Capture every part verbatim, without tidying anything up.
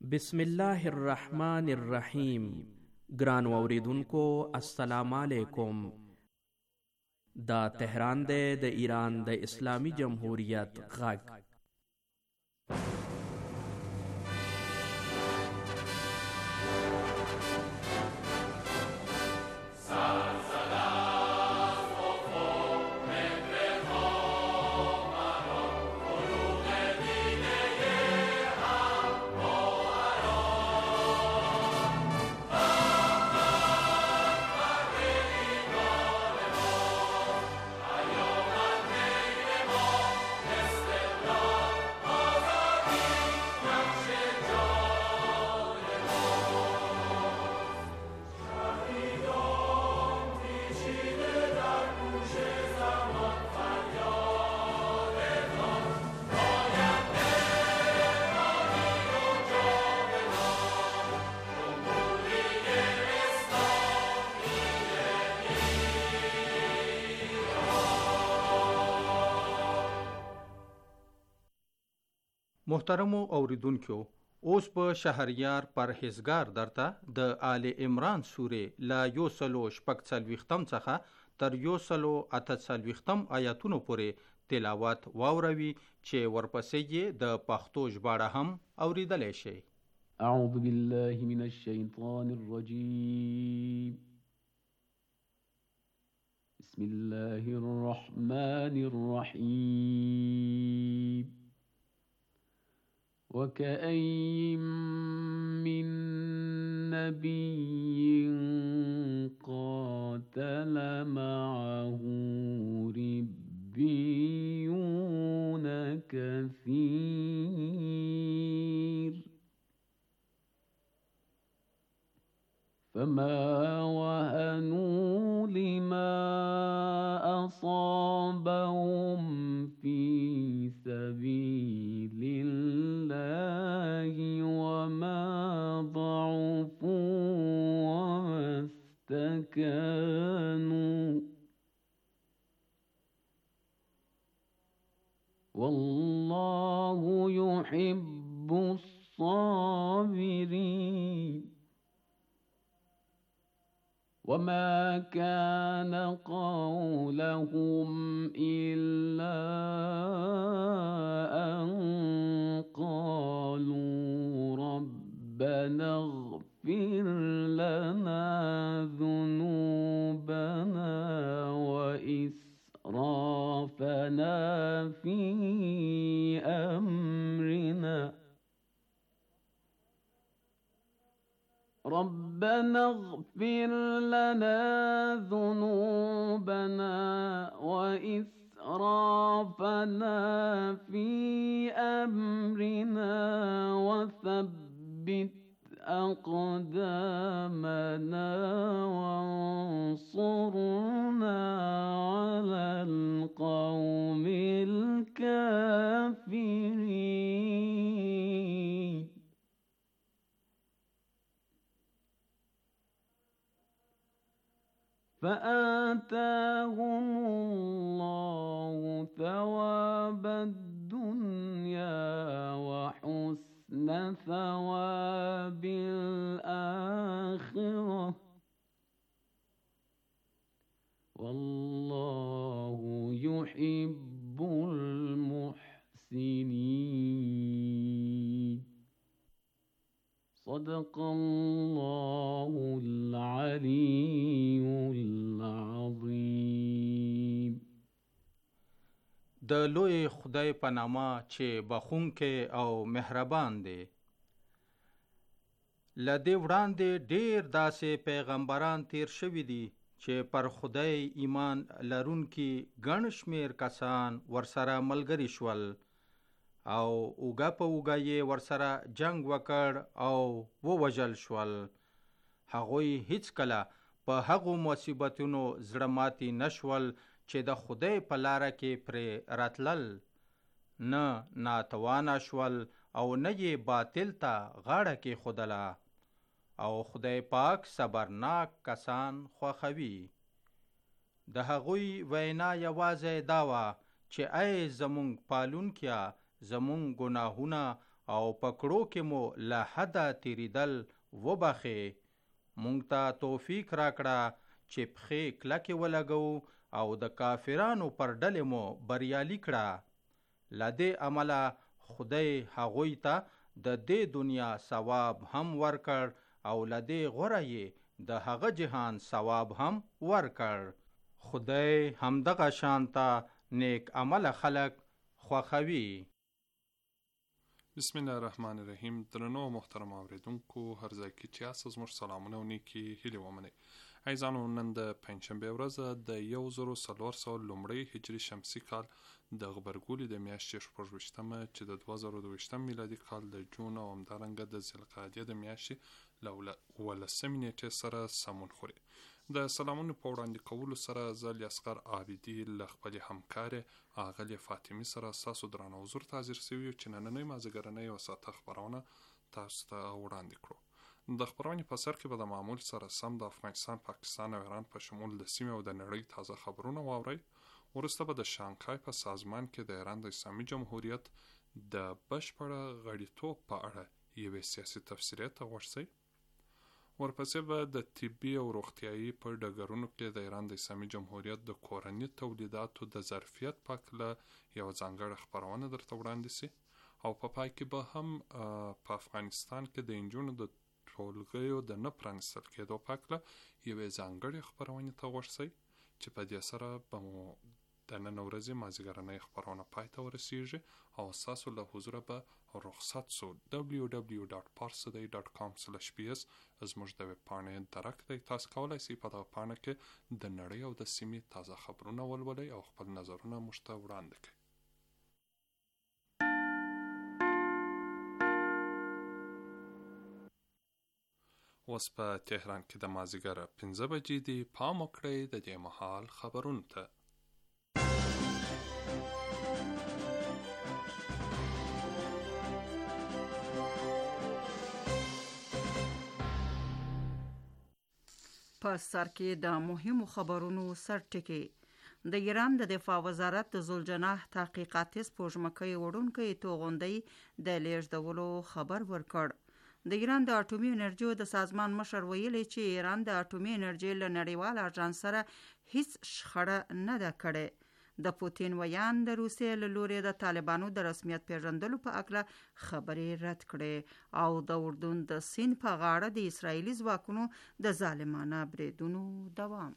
بسم الله الرحمن الرحیم. ګران اوریدونکو السلام علیکم. دا تهران دی د ایران د اسلامی جمهوریت غږ. محترمو اوریدونکو، اوس په شهریار پرهیزګار درته د آل عمران سورې لا یو سلو شپږ څلوېښتم څخه تر یو سلو اته څلوېښتم آیاتونو پورې تلاوت واوروي چې ورپسې یې د پښتو ژباړه هم اوریدلی شئ. اعوذ بالله من الشیطان الرجیم. بسم الله الرحمن الرحیم. وكأين من نبي قاتل معه ربيون كثير فما وهنوا لما أصابهم في سبيل الله وما ضعفوا وما استكانوا والله يحب الصابرين. وما كان قولهم إلا أن قالوا ربنا اغفر لنا ذنوبنا وإسرافنا في أمرنا ربنا اغفر لنا ذنوبنا وإسرافنا في أمرنا وثبت أقدامنا وانصرنا على القوم الكافرين. فآتاهم الله ثواب الدنيا وحسن ثواب الآخرة والله يحب المحسنين. صدق الله العلي العظيم. د لوی خدای په نامه چې بخښونکی او مهربان دی. له دې وړاندې ډېر داسې پیغمبران تیر شوي دي چې پر خدای ایمان لرونکي ګڼ شمېر کسان ورسره ملګري شول او اوږه په اوږه یې ورسره جنگ وکړ او ووژل شول. هغوی هیڅکله په هغو مصیبتونو زړه ماتي نشول چې د خدای په لاره کې پرې راتلل، نه ناتوانه شول او نه یې باطل ته غاړه کېښودله. او خدای پاک صبرناک کسان خوښوي. د هغوی وینا یوازې دا وه چې ای زمونږ پالونکیا، زمونږ ګناهونه او پکړو کې مو له حده تیریدل وبخې. مونږ ته توفیق راکړه چې پښې کلکې ولګو او د کافرانو پر ډلې مو بریالي کړه. له دې عمله خدای هغوی ته د دې دنیا ثواب هم ورکړ او له دې غوره یې د هغه جهان ثواب هم ورکړ. خدای همدغه شانته نیک عمل خلق خوښوي. بسم الله الرحمن الرحیم. درنو محترم اوریدونکو هر ځای کې چې یاست زموږ سلامونه او نیکې هیلې ومنئ. عزیزانو، نن د پنجشنبې ورځ د یو زرو څلور سوه لومړی هجري شمسي کال د غبرګولي د میاشتې شپږ ویشتمه چې د دوه زره دوه ویشتم میلادي کال د جون او همدارنګه د ذوالقعدې د میاشتې له اوولسمې نیټې سره سمون خوري. د سلامونو په وړاندې کولو سره زه الیاصغر عابدي له خپلې همکارې اغلې فاطمې سره ستاسو درانه حضور ته حاضر سوي یو چې نننۍ مازدیګرنۍ یوه ساعته خپرونه تاسو ته وړاندې کړو. د خپرونې په سر کې به د معمول سره سم د افغانستان، پاکستان او ایران په شمول د سیمې او د نړۍ تازه خبرونه واورئ. وروسته به د شانګهای په سازمان کې د ایران د اسلامي جمهوریت د بشپړه غړیتوب په اړه یوې سیاسي تفسیرې ته غوږ شئ. ورپسې به د طبي او روغتیایي په ډګرونو کې د ایران د اسلامي جمهوریت د کورني تولیداتو د ظرفیت په هکله یوه ځانګړې خپرونه درته وړاندې سي. او په پای کې به هم په افغانستان کې د نجونو د ټولګیو د نه پرانیستل کېدو په هکله یوې ځانګړې خپرونې ته غوږ شئ چې په دې سره به مو د نن ورځې مازدیګرنۍ خپرونه پای ته ورسیږي او ستاسو له حضوره به رخصت سو. دبلیو دبلیو ډاټ پارسدی ډاټ کام سلش پی اس زموږ د ویب پاڼې درک دی. تاسو کولی شئ په دغه پاڼه کې د نړۍ او د سیمې تازه خبرونه ولولئ او خپل نظرونه موږ ته وړاندې کړئ. اوس په تهران کې د مازدیګره پنځه بجې دي. پام وکړئ د دې مهال خبرونو ته. په سر کې د مهمو خبرونو سرټکی. د ایران د دفاع وزارت د ذوالجناح تحقیقاتي سپوږمکۍ وړونکي توغندۍ د لیږدولو خبر ورکړ. د ایران د اټومي انرژي د سازمان مشر ویلي چې ایران د اټومي انرژي له نړیوال اژانس سره هیڅ شخړه نه ده کړې. د پوتین ویان د روسیې له لوري د طالبانو د رسمیت پیژندلو په اړه خبرې رد کړې او د اردن د سیند په غاړه د اسرایلي ځواکونو د ظالمانه بریدونو دوام.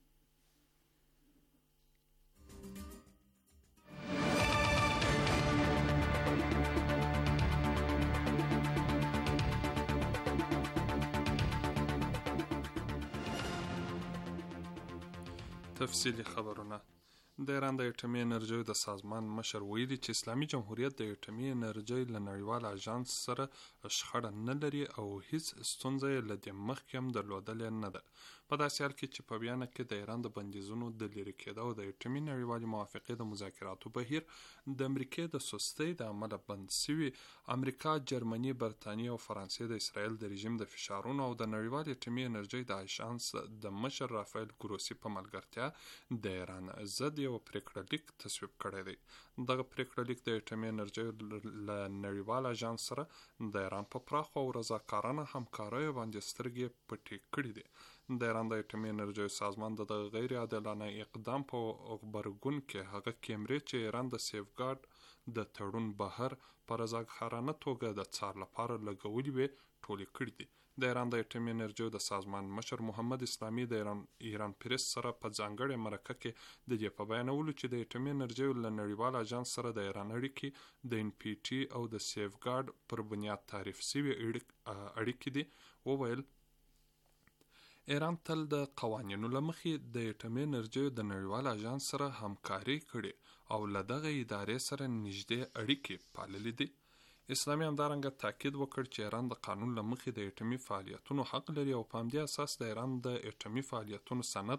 تفصیلی خبرونه. د ایران د اټومي انرژۍ د سازمان مشر ویلي چې اسلامي جمهوریت د اټومي انرژۍ له نړیوال اژانس سره شخړه نه لري او هیڅ ستونزه یې له دې مخکې هم درلودلې نه ده. په داسې حال کې چې په بیان کې د ایران د بندیزونو د لرې کېدو او د اټومي نړیوالې موافقې د مذاکراتو بهیر د امریکې د سستۍ د امله بند سوي، امریکا، جرمني، برطانیې او فرانسې د اسرائیل د رژیم د فشارونو او د نړیوال اټومي انرژۍ د اژانس د مشر رافایل ګروسي په ملګرتیا د ایران ضد یو پریکړه لیک تصویب کړی دی. دغه پریکړه لیک د اټومي انرژۍ له نړیوال اژانس سره د ایران په پراخو او رضاکارانه همکاریو باندې سترګې پټې کړې دي. د ایران د اټومي انرژۍ سازمان د غیر عادلانه اقدام په غبرګون کې هغه کیمرې چې ایران د سیفګارډ د تړون بهر په رضاکارانه توګه د څار لپاره لګولې وې ټولې کړې دي. د ایران د اټومي انرژۍ د سازمان مشر محمد اسلامي د ایران ایران پریس سره په ځانګړې مرکه کې د دې په بیانولو چې د اټومي انرژۍ له نړیوال اژانس سره د ایران اړیکې د ان پی ټي او د سیفګارډ پر بنیاد تعریف شوي اړیکې دي، وویل ایران تل د قوانینو له مخې د اټومي انرژۍ د نړیوال اژانس سره همکاري کړې او له دغه ادارې سره نږدې اړیکې پاللې دي. اسلامي همدارنګه تاکید وکړ چې ایران د قانون له مخې د اټومي فعالیتونو حق لري او په همدې اساس د ایران د اټومي فعالیتونو سند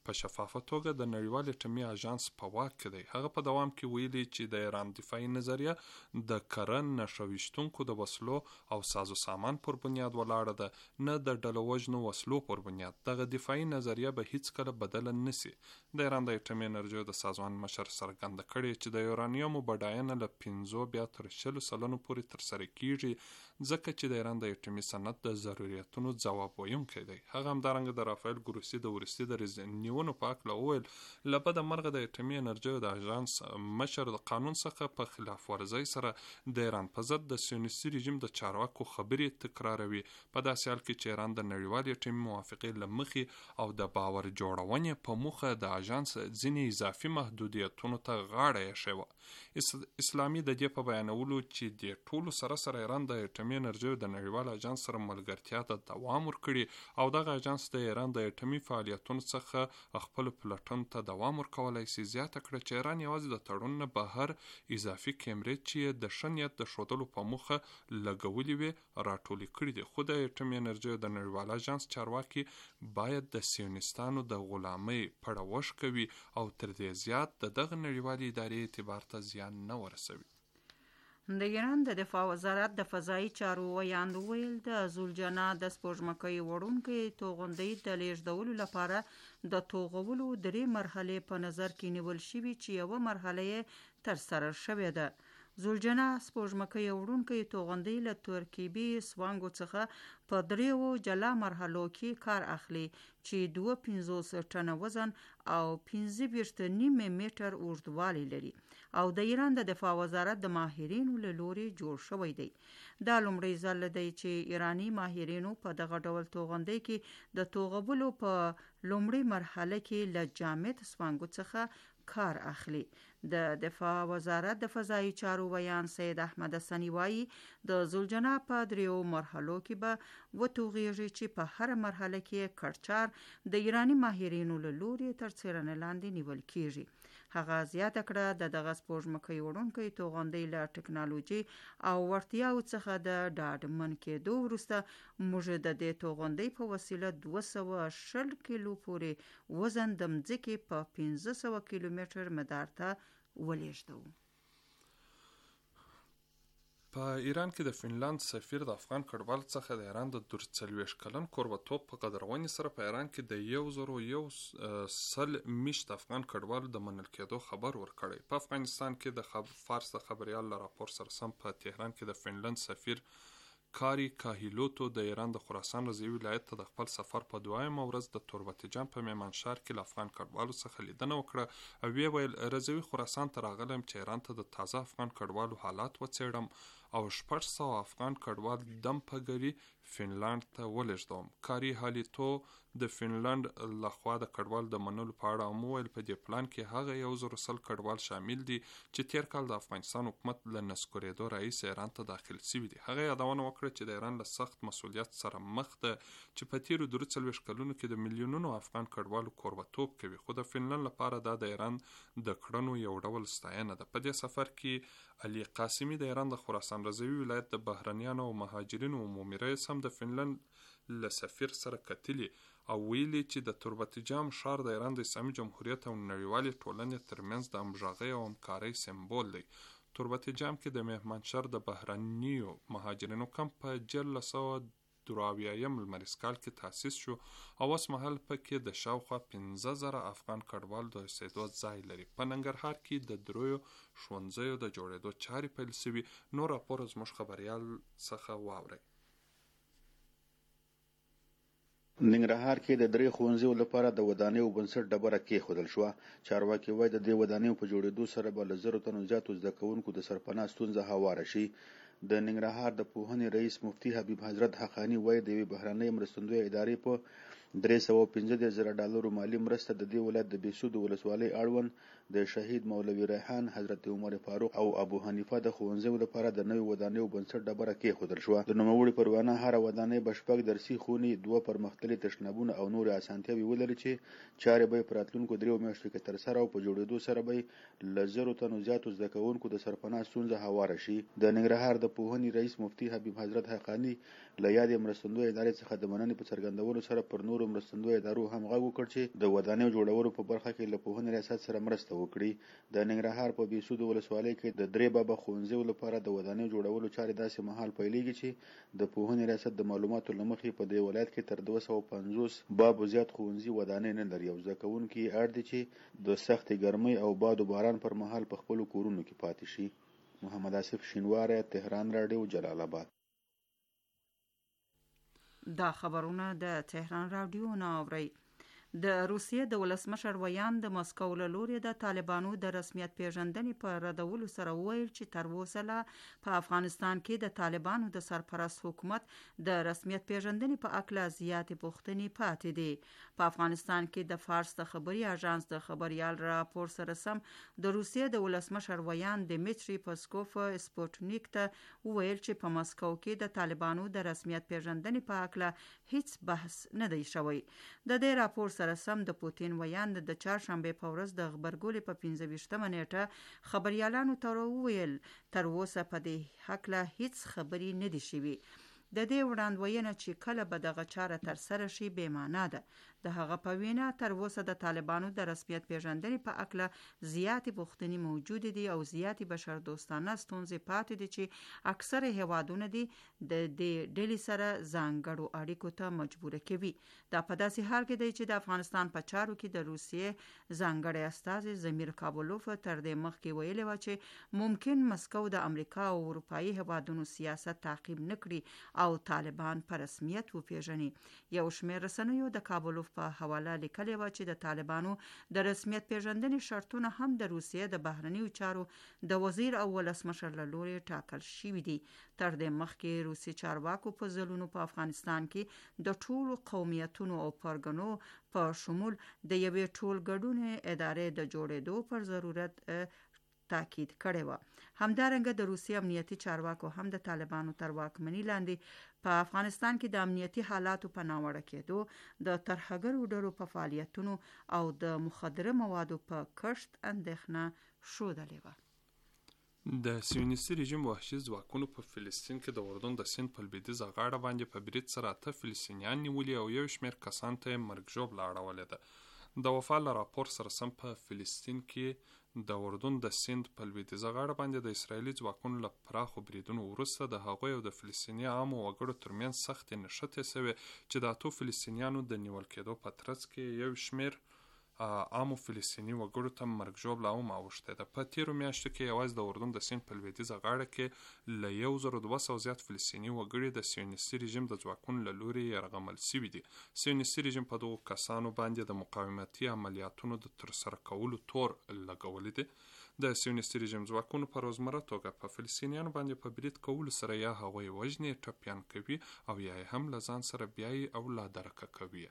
په شفافه توګه د نړیوال اټومي اژانس په واک کې دی. هغه په دوام کې ویلي چې د ایران دفاعي نظریه د کره نښه ویشتونکو د وسلو او سازو سامان پر بنیاد ولاړه ده، نه د ډله وژنو وسلو پر بنیاد. دغه دفاعي نظریه به هیڅکله بدله نسی. د ایران د اټومي انرژیو د سازمان مشر څرګنده کړې چې د یورانیومو بډاینه له پنځو بیا تر شلو سلنو پورې ترسره کیږي، ځکه چې د ایران د اټومي صنعت د ضرورتونو ځواب ویونکی دی. هغه همدارنګه د رافایل ګروسي د وروستي دریځ نیونو په هکله وویل له بده مرغه د اټومي انرژیو د اژانس مشر د قانون څخه په خلاف ورزۍ سره د ایران په ضد د سیونیستي رژیم د چارواکو خبرې تکراروي، په داسې حال کې چې ایران د نړیوالې اټومي موافقې له مخې او د باور جوړونې په موخه د اژانس ځینې اضافي محدودیتونو ته غاړه ایښې وه. اسلامي د دې په بیانولو چې د ټولو سره سره ایران د اټومي انرژیو د نړیوال اژانس سره ملګرتیا ته دوام ورکړي او دغه اژانس د ایران د اټومي فعالیتونو څخه خپل پلټون ته دوام ورکولای شي. زیاته کړه چې ایران یوازې د تړون نه بهر اضافي کیمرې چې د ښه نیت د ښودلو په موخه لګولې وي راټولې کړي دي، خو د اټومي انرژیو د نړیوال اژانس چارواکي باید د سیونیستانو د غلامۍ پړه وشکوي او تر دې زیات د دغه نړیوالې ادارې اعتبار ته زیان نه ورسوي. د ایران د دفاع وزارت د فضایي چارو ویاند ویل د زولجنا د سپوږمکۍ وړونکې توغندۍ د لیږدولو لپاره د توغولو درې مرحلې په نظر کې نیول شوي چې یوه مرحله یې ترسره شوې ده. زولجنا سپوږمکۍ وړونکې توغندۍ له ترکیبي سوانګو څخه په دریو جلا مرحلو کې کار اخلي چې دوه پنځوس ټنه وزن او پنځه ویشت نیمه میټر اوږدوالی لري او د ایران د دفاع وزارت د ماهرینو له لوري جوړ شوی دی. دا لومړی ځل دی چې ایرانی ماهرینو په دغه ډول توغندۍ کې د توغولو په لومړۍ مرحله کې له جامد سوانګو څخه کار اخلي. د دفاع وزارت د فضایي چارو ویان سید احمد حسنی وایي د زولجنا په دریو مرحلو کې به وتوغیږي چې په هر مرحله کې کړچار د ایرانی ماهرینو له لوري تر څیړنې لاندې نیول کیږي. هغه زیاته کړه د دغه سپوږمکۍ وړونکې توغندۍ له ټکنالوژي او وړتیاو څخه د ډاډمن کېدو وروسته موږ د دې توغندۍ په وسیله دوه سوه شل کیلو پورې وزن د مځکې په پنځه سوه کیلومتر مدار ته ولیږدوو. په ایران کې د فنلاند سفیر د افغان کډوال څخه د ایران د دور څلوېښت کلن کوربه‌توب په قدرونې سره په ایران کې د یو زرو یو سل میشت افغان کډوال د منل کېدو خبر ورکړی. په افغانستان کې د خب... فارس د خبریال له راپور سره سم په تهران کې د فنلند سفیر کاری کاهیلوتو د ایران د خراسان رضوي ولایت ته د خپل سفر په دویمه ورځ د توربتجان په میمنشار کې له افغان کډوالو څخه لیدنه وکړه او ویې ویل رضوي خراسان ته راغلم چې ایران ته د تازه افغان کډوالو حالات وڅېړم او شپږ سوه افغان کډوال دم په ګري فنلاند ته ولېږدوم. کاری هالیتو د فنلاند لخوا د کډوال د منلو په اړه هم وویل په دې پلان کې هغه یو زر سل کډوال شامل دي چې تیر کال د افغانستان حکومت له نسکورېدو رئیس ایران ته داخل شوي دي. هغه یادونه وکړه چې د ایران له سخت مسؤلیت سره مخ ده چې په تیرو درې څلوېښت کلونو کې د میلیونونو افغان کډوالو کوربه‌توب کوي، خو د فنلند لپاره دا د ایران د کړنو یو ډول ستاینه ده. په دې سفر کې علي قاسمي د ایران د خراسان رضوي ولایت د بهرنیانو او مهاجرینو عمومي رئیس هم د فنلند له سفیر سره کتلي او ویلي چې د توربتجان ښار د ایران د اسلامي جمهوریت او نړیوالې ټولنې ترمنځ د همغږۍ او همکارۍ سمبول دی. توربتجان کې د مهمانشر د بهرنیو مهاجرینو کمپ په جل سوه دراویایم لمریز کال کې تاسیس شو او اوس مهال پکې د شاوخوا پنځه زره افغان کډوال د اوسېدو ځای لري. په ننګرهار کې د دریو ښوونځیو د جوړېدو چارې پیل شوي. نور راپور زموږ خبریال څخه واورئ. ننګرهار کې د درې ښوونځیو لپاره د ودانیو بنسټ ډبره کېښودل شوه. چارواکي وایي د دې ودانیو په جوړېدو سره به له زرو تنو زیاتو زده کوونکو د سرپناه ستونزه هواره شي. د ننګرهار د پوهنې رئیس مفتي حبیب حضرت حقانی وایي د یوې بهرنۍ مرستندویه ادارې په درې سوه پنځه دېرش زره ډالرو مالي مرسته د دې ولایت د بېسودو ولسوالۍ اړوند د شهید مولوي ریحان حضرت عمر فاروق او ابو حنیفه د ښوونځیو لپاره د نویو ودانیو بنسټ ډبره کېښودل شوه. د نوموړي پر وینا هره ودانۍ به شپږ درسي خونې، دوه پرمختللي تشنابونه او نورې اسانتیاوې ولري چې چارې به یې په راتلونکو دریو میاشتو کې ترسره او په جوړېدو سره به له زرو تنو زیاتو زده کوونکو د سرپناه ستونزه هواره شي. د ننګرهار د د پوهنې رئیس مفتي حبیب حضرت حقانی له یادې مرستندوی ادارې څخه د مننې په څرګندولو سره پر نورو مرستندوی ادارو هم غږ وکړ چې د ودانیو جوړولو په برخه کې له پوهنې ریاست سره مرسته وکړي. د ننګرهار په بېسود ولسوالۍ کې د درې بابا ښوونځیو لپاره د ودانیو جوړولو چارې داسې مهال پیلېږي چې د پوهنې ریاست د معلوماتو له مخې په دې ولایت کې تر دوه سوه پنځوس بابو زیات ښوونځي ودانۍ نه لري او زده کوونکي یې اړ دي چې د سختې ګرمۍ او باد و باران پر مهال په خپلو کورونو کې پاتې شي. محمد آصف شینواری، تهران رادیو، جلال آباد. دا خبرونه د تهران رادیو نه اورئ. د روسیې د ولسمشر ویان د مسکو له لوري د طالبانو د رسمیت پیژندنې په ردولو سره وویل چې تر اوسه لا په افغانستان کې د طالبانو د سرپرست حکومت د رسمیت پیژندنې په اړه زیاتې پوښتنې پاتې دي. په افغانستان کې د فارس د خبري اژانس د خبريال راپور سره سم د روسیې د ولسمشر ویان دمیټری پسکوف سپوټنیک ته وویل چې په مسکو کې د طالبانو د رسمیت پیژندنې په اړه هیڅ بحث نه دی شوی. د دې راپور سره سم د پوتین ویان د چهارشنبه په ورځ د خبرګولې په پنځه ویشتمه نیټه خبريالانو ته وویل تر اوسه په دې حق له هیڅ خبري نه دي شوي. د دې وړاندوینه چې کله به دغه چاره تر سره شي بې معنا ده. د هغه په وینا تر اوسه د طالبانو د رسمیت پیژندنې په اړه زیاتې پوښتنې موجود دي او زیاتې بشر دوستانه ستونزې پاتې دي چې اکثره هیوادونه دي د دې ډلې سره ځانګړو اړیکو ته مجبور کوي. دا په داسې حال کې دی چې د افغانستان په چارو کې د روسیې ځانګړی استازي زمیر کابلوف تر دې مخکې ویلي و چې ممکن مسکو د امریکا او اروپایي هیوادونو سیاست تعقیب نه کړي او طالبان په رسمیت وپیژني. یو شمېر رسنیو د کابلوف په حواله لیکلي و چې د طالبانو د رسمیت پیژندنې شرطونه هم د روسیې د بهرنیو چارو د وزیر او ولسمشر له لوري ټاکل شوي دي. تر دې مخکې روسي چارواکو په ځلونو په افغانستان کې د ټولو قومیتونو او پرګنو په شمول د یوې ټولګډونې ادارې د جوړېدو پر ضرورت تاکید کړی و. همدارنګه د روسي امنیتي چارواکو هم د طالبانو تر واکمنۍ لاندې په افغانستان کې د امنیتي حالاتو په ناوړه کېدو د ترهګرو ډلو په فعالیتونو او د مخدره موادو په کښت اندېښنه ښودلې وه. د سیونیستي رژیم وحشي ځواکونو په فلسطین کې د اردن د سیند په لویدیځه غاړه باندې په برید سره اته فلسطینیان نیولي او یو شمېر کسانو ته یې مرګ ژوبله اړولې ده. د وفا له راپور سره سم په فلسطین کې د اردن د سیند په لویدیځه غاړه باندې د اسرائیلي ځواکونو له پراخو بریدونو وروسته د هغوی او د فلسطیني عامو وګړو ترمنځ سختې نښتې سوې چې د اتو فلسطینیانو د نیول کېدو په ترڅ کې یو شمېر عامو فلسطیني وګړو ته مرګ ژوبله هم اوښتې ده. په تېرو میاشتو کې یوازې د اردن د سیند په لویدیځه غاړه کې له یو زرو دوه سوه زیات فلسطیني وګړي د سیونیستي رژیم د ځواکونو له لوري یرغمل سوي دي. سیونیستي رژیم په دغو کسانو باندې د مقاومتي عملیاتونو د ترسره کولو تور لګولی دی. د سیونیستي رژیم ځواکونو په روزمره توګه په فلسطینیانو باندې په برید کولو سره یا هغوی وژني، ټپیان کوي او یا یې هم له ځان سره بیایي او لا درکه کوي.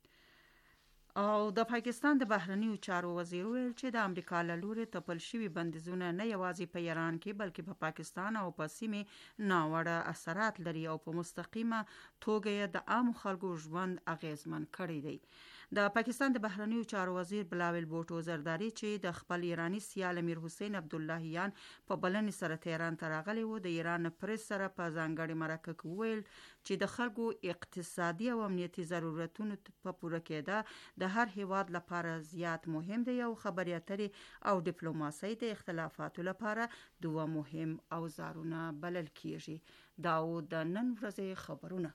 او د پاکستان د بهرنیو چارو وزیر ویل چې د امریکا له لوري تپل شوي بندیزونه نه یوازې په ایران کې بلکې په پاکستان او په سیمې ناوړه اثرات لري او په مستقیمه توګه یې د عامو خلکو ژوند اغیزمن کړی دی. د پاکستان د بهرنیو چارو وزیر بلاول بوټو زرداری چې د خپل ایرانی سیال امیر حسین عبداللهیان په بلنې سره تهران ته راغلی و د ایران پریس سره په ځانګړې مرکه کې وویل چې د خلکو اقتصادي او امنیتي ضرورتونو په پوره کېده د هر هیواد لپاره زیات مهم دی او خبرې اترې او ډیپلوماسۍ د اختلافاتو لپاره دوه مهم اوزارونه بلل کیږي. دا و د نن ورځې خبرونه.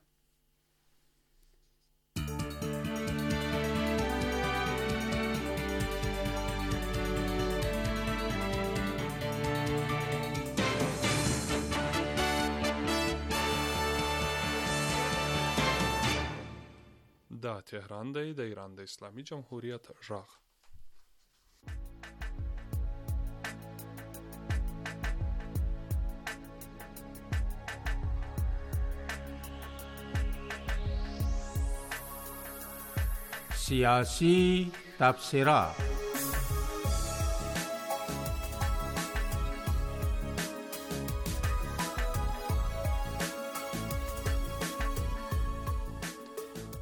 دا تهران دی، د ایران د اسلامي جمهوریت غږ. سیاسی تبصرات.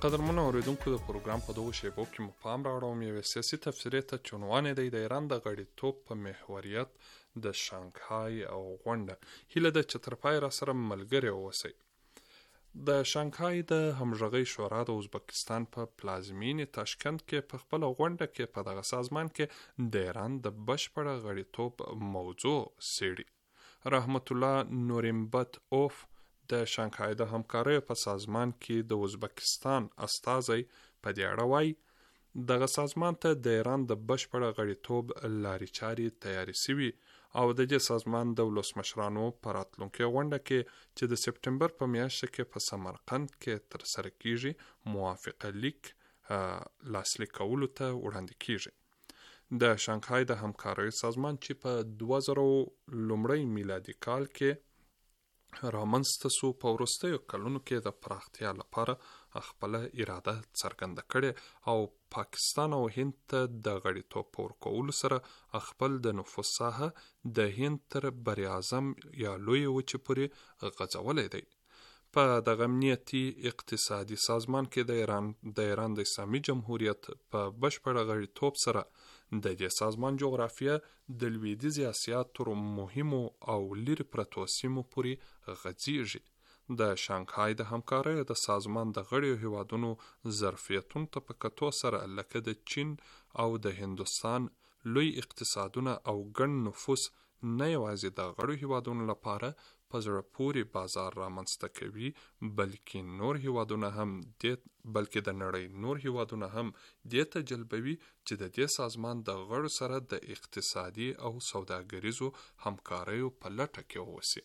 قدرمنو اوریدونکو د پروګرام په دغه شیبو کې مو پام راوړم یوې سیاسي تفسیرې ته چې عنوان دی د ایران د غړیتوب په محوریت د شانګهای او غونډه هیله ده چې تر پای را سره ملګري اوسئ. د شانګهای د همغږۍ شورا د ازبکستان په پلازمینې تاشکند کې په خپله غونډه کې په دغه سازمان کې د ایران د بشپړه غړیتوب موضوع څیړي. رحمت الله نورمبت اوف د شانګهای د همکاریو په سازمان کې د ازبکستان استازی په دې اړه وایي دغه سازمان ته د ایران د بشپړه غړیتوب لارې چارې تیارې سوي او د دې سازمان د ولسمشرانو په راتلونکې غونډه کې چې د سپټمبر په میاشت کې په سمرقند کې ترسره کیږي موافقه لیک لاسلیک کولو ته وړاندې کیږي. د شانګهای د همکاریو سازمان چې په دوه زره لومړی میلادي کال کې رامنځته سو په وروستیو کلونو کې د پراختیا لپاره خپله اراده څرګنده کړې او پاکستان او هند ته د غړیتوب په ورکولو سره خپل د نفوذ ساحه د هند تر بر اعظم یا لویې وچې پورې غځولی دی. په دغه امنیتي اقتصادي سازمان کې د ایران د ایران د اسلامي جمهوریت په بشپړه غړیتوب سره د دې سازمان جغرافیه د لویدیځې اسیا تر مهمو او لرې پرتو سیمو پورې غځیږي. د شانګهای د همکاریو د سازمان د غړیو هیوادونو ظرفیتونو ته په کتو سره لکه د چین او د هندوستان لوی اقتصادونه او ګڼ نفوس نه یوازې د غړو هیوادونو لپاره په زړه پورې بازار رامنځته کوي بلکې نور هیوادونه هم د بلکې د نړۍ نور هیوادونه هم دې ته جلبوي چې د دې سازمان د غړو سره د اقتصادي او سوداګریزو همکاریو په لټه کې اوسي.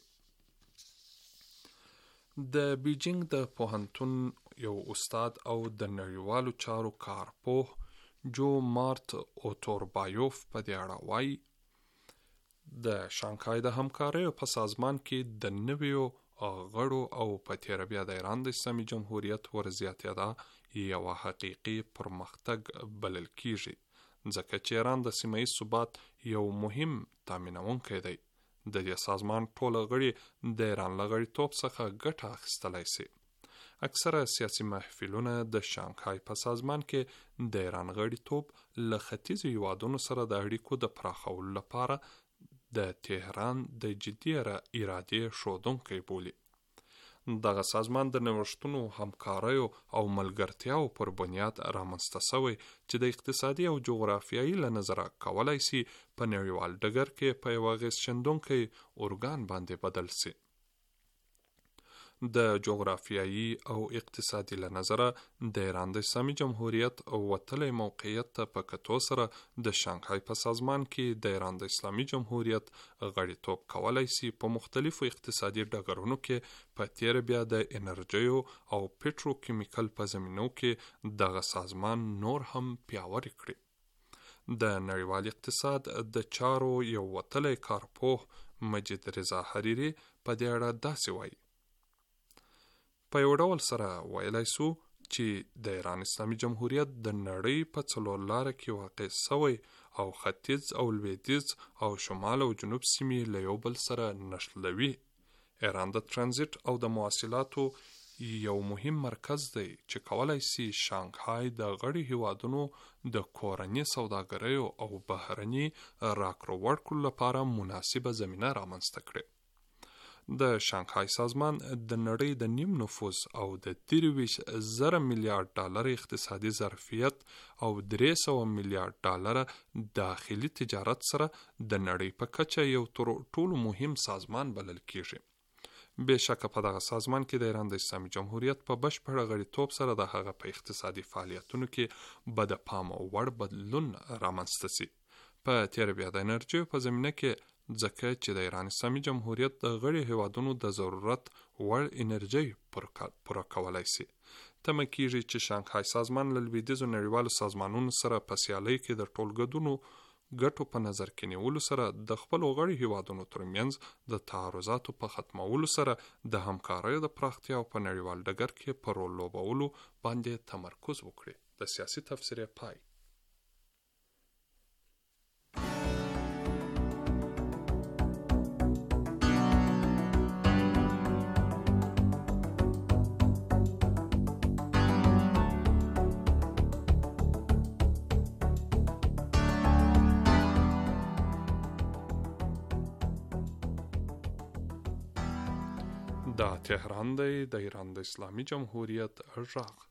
د بیجینګ د پوهنتون یو استاد او د نړیوالو چارو کارپوه جو مارت اوتوربایوف په دې اړه وایي د شانګهای د همکاریو په سازمان کې د نویو غړو او په تیره بیا د ایران د اسلامي جمهوریت ورزیاتېدا یوه حقیقي پرمختګ بلل کیږي ځکه چې ایران د سیمه ییز ثبات یو مهم تامینونکی دی. د دې سازمان ټوله غړي د ایران له غړیتوب څخه ګټه اخیستلی سي. اکثره سیاسي محفلونه د شانګهای په سازمان کې د ایران غړیتوب له ختیځو هیوادونو سره د اړیکو د پراخولو لپاره د تهران د جدي ارادې ښودونکی بولي. دغه سازمان د نوښتونو همکاریو او ملګرتیاو پر بنیاد رامنځته سوی چې د اقتصادي او جغرافیایي له نظره کولای سي په نړیوال ډګر کې په یو اغېزمنونکی ارګان باندې بدل سي. د جغرافیایي او اقتصادي له نظره د ایران د اسلامي جمهوریت وتلی موقعیت ته په کتو سره د شانګهای په سازمان کې د ایران د اسلامي جمهوریت غړیتوب کولای سي په مختلفو اقتصادي ډګرونو کې په تیره بیا د انرژیو او پټروکیمیکل په زمینو کې دغه سازمان نور هم پیاوړی کړي. د نړیوال اقتصاد د چارو یو وتلی کارپوه مجید رضا حریری په دې اړه داسې وایي په یو ډول سره ویلای سو چې د ایران اسلامي جمهوریت د نړۍ په څلور لاره کې واقع سوی او ختیځ او لویدیځ او شمال او جنوب سیمې له یو بل سره نښلوي. ایران د ترانزیت او د مواصلاتو یو مهم مرکز دی چې کولای سي شانګهای د غړي هیوادونو د کورني سوداګریو او بهرني راکړو ورکړو لپاره مناسبه زمینه رامنځته کړي. د شانګهای سازمان د نړۍ د نیم نفوذ او د درویشت زره میلیارډ ډالر اقتصادي ظرفیت او درې سوه میلیارډ ډالر داخلي تجارت سره د نړۍ په کچه یو تر ټولو مهم سازمان بلل کیږي. بېشکه په دغه سازمان کې د ایران د اسلامي جمهوریت په بشپړه غړیتوب سره د هغه په اقتصادي فعالیتونو کې به د پام وړ بدلون رامنځته سي. په تیره بیا د انرژیو په زمینه کې ځکه چې د ایران اسلامي جمهوریت د غړي هیوادونو د ضرورت وړ انرژي پوره کولای سي. تمه کیږي چې شانګهای سازمان له لویدیځو نړیوالو سازمانونو سره په سیالۍ کې د ټولګډونو ګټو په نظر کې نیولو سره د خپلو غړي هیوادونو ترمنځ د تعارضاتو په ختمولو سره د همکاریو د پراختیا او په نړیوال ډګر کې په رول لوبولو باندې تمرکز وکړي. د سیاسي تفسیر پای. دا تهران دی د ایران د اسلامي جمهوریت غږ.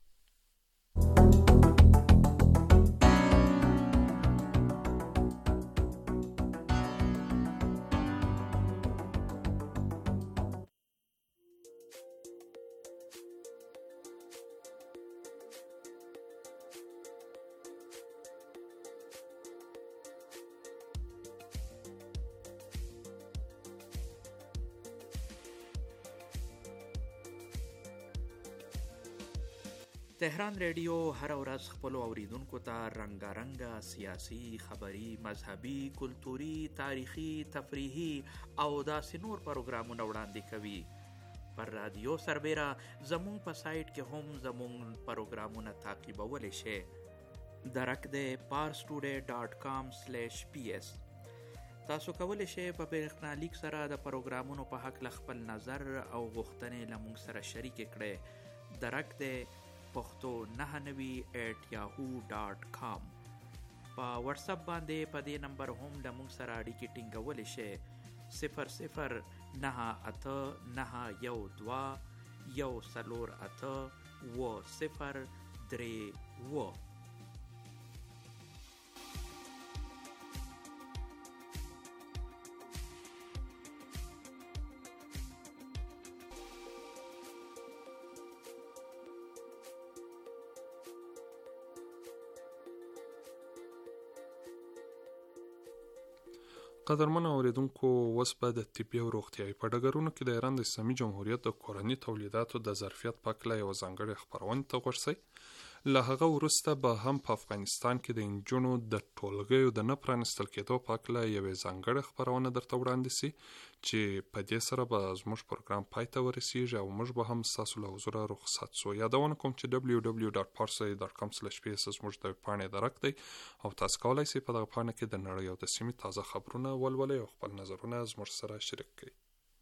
تهران ریډیو هر ورځ خپل اوریدونکو ته رنگارنګه سیاسي، خبري، مذهبي، کلتوري، تاریخي، تفریحي او داسې نور پروګرامونه وړاندې کوي. پر رادیو سربیره زموږ په سایټ کې هم زموږ پروګرامونه تعقیبولی شئ. درک دی پارس ټوډے ډاټ کام سلیش پی ایس. تاسو کولی شئ په برېښنالیک سره د پروګرامونو په هکله خپل نظر او غوښتنې له موږ سره شریکې کړئ. درک دی پښتو نهه نوي ایټ یاهو ډاټ کام. په واتس اپ باندې په دې نمبر هم له موږ سره اړیکې ټینګولی شئ. صفر صفر نهه اته نهه یو دوه یو څلور اته اوه صفر درې اوه. قدرمن اوریدونکو، اوس به د طبي او روغتیایي په ډګرونو کې د ایران د اسلامي جمهوریت د کورني تولیداتو د ظرفیت په هکله یوه ځانګړې خپرونې ته غوږ شئ. له هغه وروسته به هم په افغانستان کې د نجونو د ټولګیو د نه پرانیستل کېدو په هکله یوې ځانګړې خپرونه درته وړاندې سي، چې په دې سره به زموږ پروګرام پای ته ورسیږي او موږ به هم ستاسو له حضوره رخصت سو. یادونه کوم چې ډبلیو ډبلیو ډاټ پارسی ډاټ کام سلیش پی ایس زموږ د پاڼې درک دی او تاسو کولی شئ په دغه پاڼه کې د نړۍ او د سیمې تازه خبرونه ولولئ او خپل نظرونه زموږ سره شریک کړئ.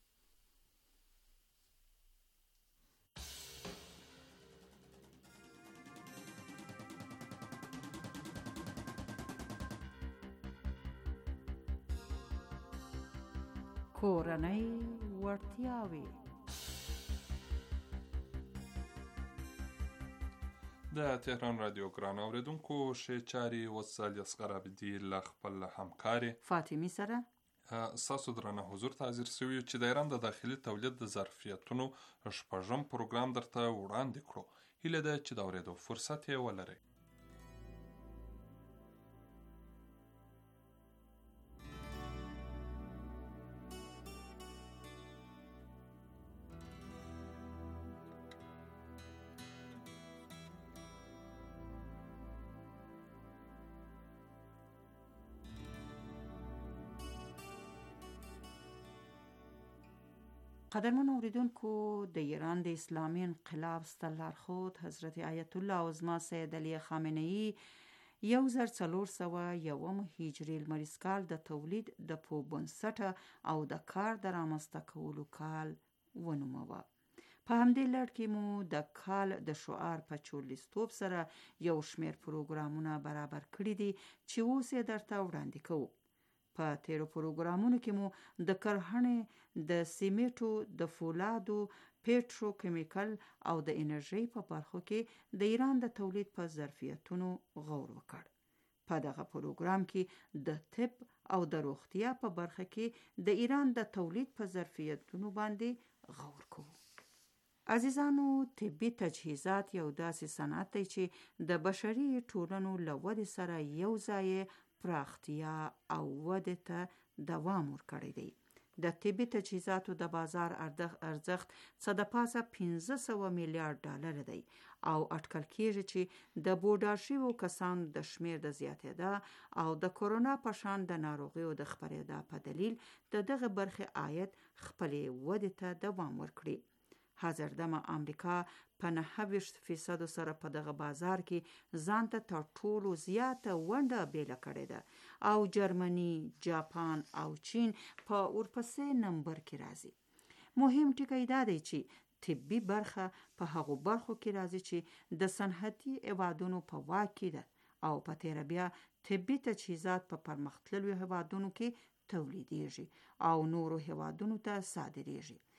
کورنۍ وړتیاوې. د تهران رادیو ګران اوریدونکو، ښې چارې اوس ځل اصغر عابدي له خپل همکارې فاطمې سره ستاسو درنه حضور ته حاضر سوي یو چې د ایران د داخلي تولید د ظرفیتونو شپږم پروګرام درته وړاندې کړو. هیله ده چې د اورېدو فرصت یې ولرئ. قدرمن اوریدونکو، د ایران د اسلامي انقلاب ستر لارښود حضرت آیت الله عظما سید علی خامنه‌ای یو زر څلور سوه یوم هجري لمریز کال د تولید د په بنسټه او د کار د رامنځته کولو کال ونوموه. په همدې لړ کې مو د کال د شعار په چورلستوب سره یو شمېر پروګرامونه برابر کړي دي چې اوس یې درته وړاندې کوو. په تیرو پروګرامونو کې مو د کرهڼې، د سیمټو، د فولادو، پیټرو کیمیکل او د انرژۍ په برخو کې د ایران د تولید په ظرفیتونو غور وکړ. په دغه پروګرام کې د طب او د روغتیا په برخه کې د ایران د تولید په ظرفیتونو باندې غور کوو. عزیزانو، طبي تجهیزات یو داسې صنعت دی چې د بشري ټولنو له ودې سره یو ځای پراختیا او ودې ته دوام ورکړی دی. د طبي تجهیزاتو د بازار ارزښت څه د پاسه پنځه سوه میلیارډ ډالر دی او اټکل کیږي چې د بوډا شویو کسانو د شمیر د زیاتېدا او د کورونا په شان د ناروغیو د خپرېدا په دلیل د دغه برخې عاید خپلې ودې ته دوام ورکړي. حاضردمه امریکا په نهه ویشت فیصدو سره په دغه بازار کې ځان ته تر ټولو زیاته ونډه بیله کړې ده او جرمني، جاپان او چین په ورپسې نمبر کې راځي. مهم ټکی دا دی چې طبي برخه په هغو برخو کې راځي چې د صنعتي هیوادونو په واک کې ده او په تیره بیا طبي تجهیزات په پرمختللو هیوادونو کې تولیدیږي او نورو هیوادونو ته صادریږي.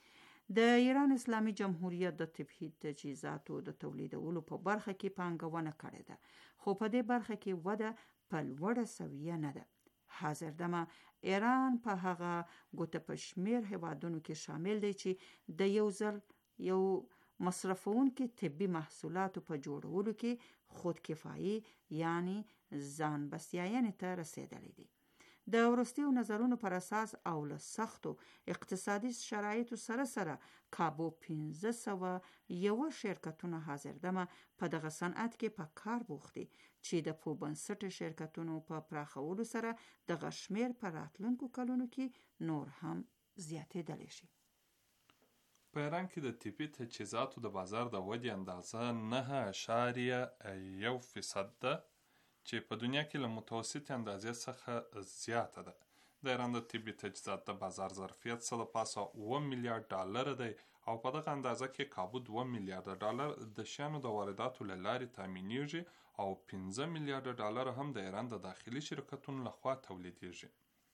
د ایران اسلامي جمهوریت د طبي تجهیزاتو د تولیدولو په برخه کې پانګونه کړې ده، خو په دې برخه کې وده په لوړه سویه نه ده. حاضر دمه ایران په هغه ګوته په شمیر هیوادونو کې شامل دی چې د یو ځل یو مصرفونکي طبي محصولاتو په جوړولو کې خودکفایي یعنی ځان بسیاینې ته رسیدلی دی. د وروستیو نظرونو پر اساس او له سختو اقتصادي شرایطو سره سره کابو پنځه سوه یو شرکتونه حاضر دمه په دغه صنعت کې په کار بوخت دي چې د پوبنسټ شرکتونو په پراخولو سره دغه شمیر په راتلونکو کلونو کې نور هم زیاتېدلی شي. په ایران کې د طبي تجهیزاتو د بازار د ودې اندازه نه اعشاریه یو فیصد ده چې په دنیا کې له متوسط اندازې څخه زیاته ده. د ایران د طبي تجهیزات د بازار ظرفیت څه د پاسه اوه میلیارډ ډالر دی او په دغه اندازه کې کابو دوه میلیارډ ډالر د شیانو د وارداتو له لارې تامینیږي او پنځه میلیارډ ډالر هم د ایران د داخلي شرکتونو لخوا تولیدیږي.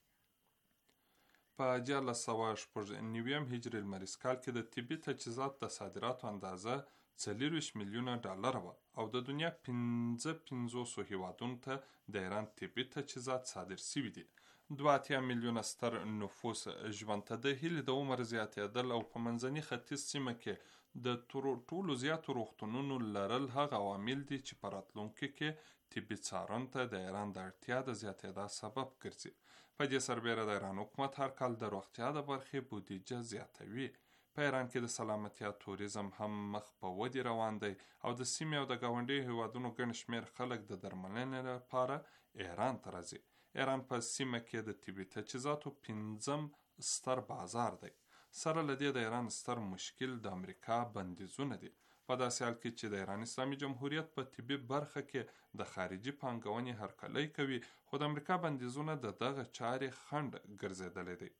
په دیارلس سوه شپږ نوي هجري لمریز کال کې د طبي تجهیزاتو د صادراتو اندازه څلورویشت میلیونه ډالر وه او د دنیا پنځه پنځوسو هیوادونو ته د ایران طبي تجهیزات صادر شوي دي. دوه اتیا میلیونه ستر نفوس ژوند ته د هیلې د عمر زیاتېدل او په منځني ختیځ سیمه کې د ټولو زیاتو روغتونونو لرل هغه عوامل دي چې په راتلونکي کې طبي څارنو ته د ایران د اړتیا د زیاتېدا سبب ګرځي. په دې سربیره د ایران حکومت هر کال د روغتیا د برخې بودیجه زیاتوي. په ایران کې د سلامتیا توریزم هم مخ په ودې روان دی او د سیمې او د ګاونډیو هیوادونو ګڼ شمېر خلک د درملنې لپاره ایران ته راځي. ایران په سیمه کې د طبي تجهیزاتو پنځم ستر بازار دی. سره له دې د ایران ستر مشکل د امریکا بندیزونه دي. په داسې حال کې چې د ایران اسلامي جمهوریت په طبي برخه کې د خارجي پانګونې هرکلی کوي، خو د امریکا بندیزونه د دغه چارې خنډ ګرځېدلی دی.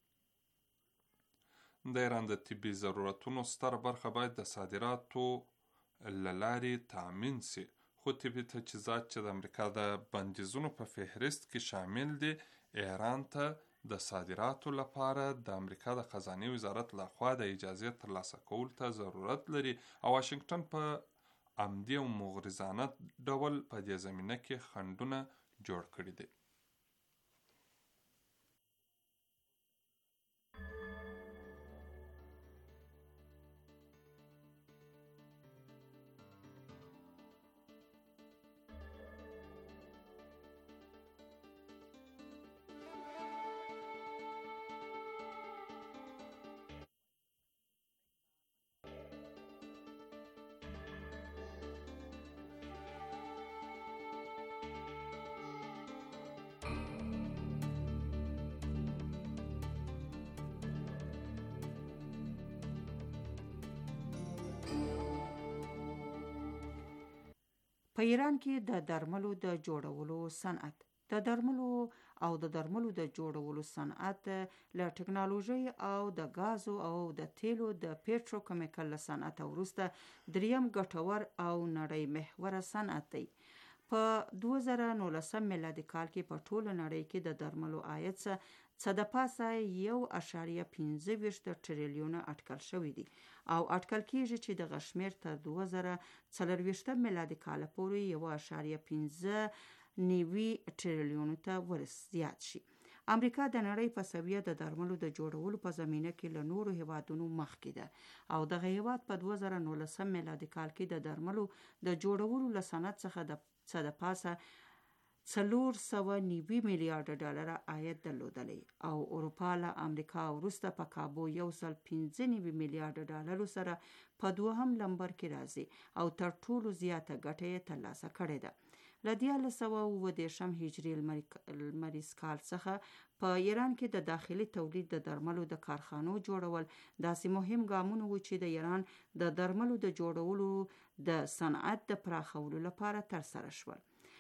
د ایران د طبي ضرورتونو ستر برخه باید د صادراتو له لارې تامین سي، خو طبي تجهیزات چې د امریکا د بندیزونو په فهرست کې شامل دي ایران ته د صادراتو لپاره د امریکا د خزانه وزارت لخوا د اجازې ترلاسه کول ته ضرورت لري او واشنگټن په عمدي او مغرضانه ډول په دې زمینه کې خنډونه جوړ کړي دي. په ایران کې د درملو د جوړولو صنعت د درملو او د درملو د جوړولو صنعت له ټکنالوژي او د غازو او د تیلو د پیټروکیمیکل صنعت وروسته دریم ګټور او نړۍ محور صنعت دی. په دوه زره نولسم میلادي کال کې په ټوله نړۍ کې د درملو عاید څه د پاسه یو اعشاریه پنځه ویشت ټریلیونه اټکل شوی دی او اټکل کیږي چې د غشمیر تر دوه زره څلرویشتم میلادي کال پورې یو اعشاریه پنځه نوي ټریلیونو ته ورزیات شي. امریکا د نړۍ په سویه د درملو د جوړولو په زمینه کې له نورو هیوادونو مخکې ده او دغه هیواد په دوه زره نولسم میلادي کال کې د درملو د جوړولو له صنعت څخه د څه د پاسه څلور سوه نوي میلیارډ ډالر عاید درلودلی او اروپا له امریکا وروسته په کابو یو سل پنځه نوي میلیارډ ډالرو سره په دوهم لمبر کې راځي او تر ټولو زیاته ګټه یې ترلاسه کړې ده. له دیارلس سوه اووه دېرشم هجري لمریز کال څخه په ایران کې د داخلي تولید د درملو د کارخانو جوړول داسې مهم ګامونه و چې د ایران د درملو د جوړولو د صنعت د پراخولو لپاره ترسره شول.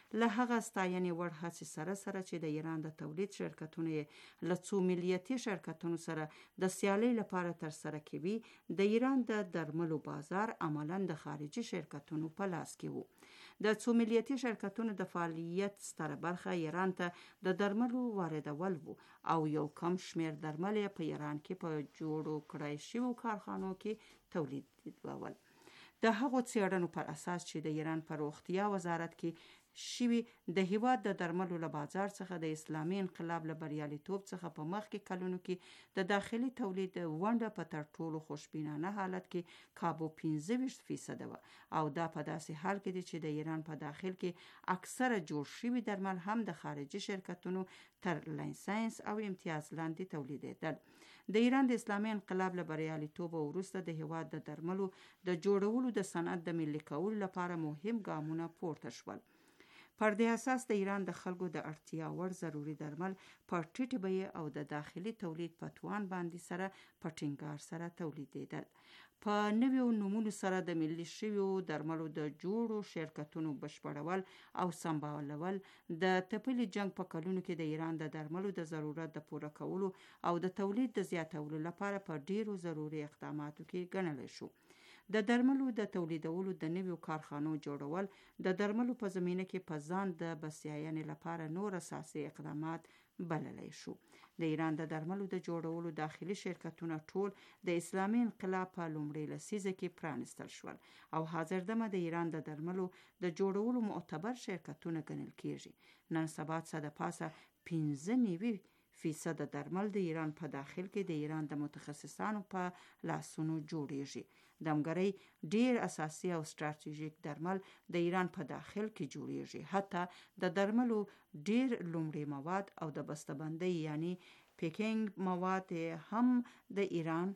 له هغه ستاینې وړ هڅې سره سره چې د ایران د تولید شرکتونه یې له څو ملیتي شرکتونو سره د سیالۍ لپاره ترسره کوي، د ایران د درملو بازار عملاً د خارجي شرکتونو په لاس کې وو. د څو ملیتي شرکتونو د فعالیت ستره برخه ایران ته د درملو واردول وو او یو کم شمیر درمل په ایران کې په جوړو کړای شویو کارخانو کې تولیدول. د هغو څېړنو پر اساس چې د ایران په روغتیا وزارت کې شوي، د هیواد د درملو له بازار څخه د اسلامي انقلاب له بریالیتوب څخه په مخکې کلونو کې د داخلي تولید ونډه په تر ټولو خوشبینانه حالت کې کابو پنځه ویشت فیصده وه، او دا په داسې حال کې دی چې د ایران په داخل کې اکثره جوړ شوي درمل هم د خارجي شرکتونو تر لایسنس او امتیاز لاندې تولیدېدل. د ایران د اسلامي انقلاب له بریالیتوب وروسته د هیواد د درملو د جوړولو د صنعت د ملي کولو لپاره مهم ګامونه پورته شول. پر دې اساس د ایران د خلکو د اړتیا وړ ضروري درمل په ټیټ بیه او د داخلي تولید په توان باندې سره په ټینګار سره تولیدېدل. په نویو نومونو سره د ملي شویو درملو د جوړو شرکتونو بشپړول او سمبالول د تپلي جنگ په کلونو کې د ایران د درملو د ضرورت د پوره کولو او د تولید د زیاتولو لپاره په ډیرو ضروري اقداماتو کې ګڼل شو. د درملو د تولیدولو د نویو کارخانو جوړول د درملو په زمینه کې په ځان د بسیاینې لپاره نور اساسي اقدامات بللی شو. د ایران د درملو د جوړولو داخلي شرکتونه ټول د اسلامي انقلاب په لومړۍ لسیزه کې پرانستل شول او حاضر دمه د ایران د درملو د جوړولو معتبر شرکتونه ګڼل کیږي. نن سبا څه د پاسه پنځه نوي فیصد درمل د ایران په داخل کې د ایران د متخصصانو په لاسونو جوړیږي. دمګرۍ ډیر اساسي او ستراتیژیک درمل د ایران په داخل کې جوړیږي. حتی د درملو ډیر لومړی مواد او د بسته‌بندۍ یعنی پیکینګ مواد هم د ایران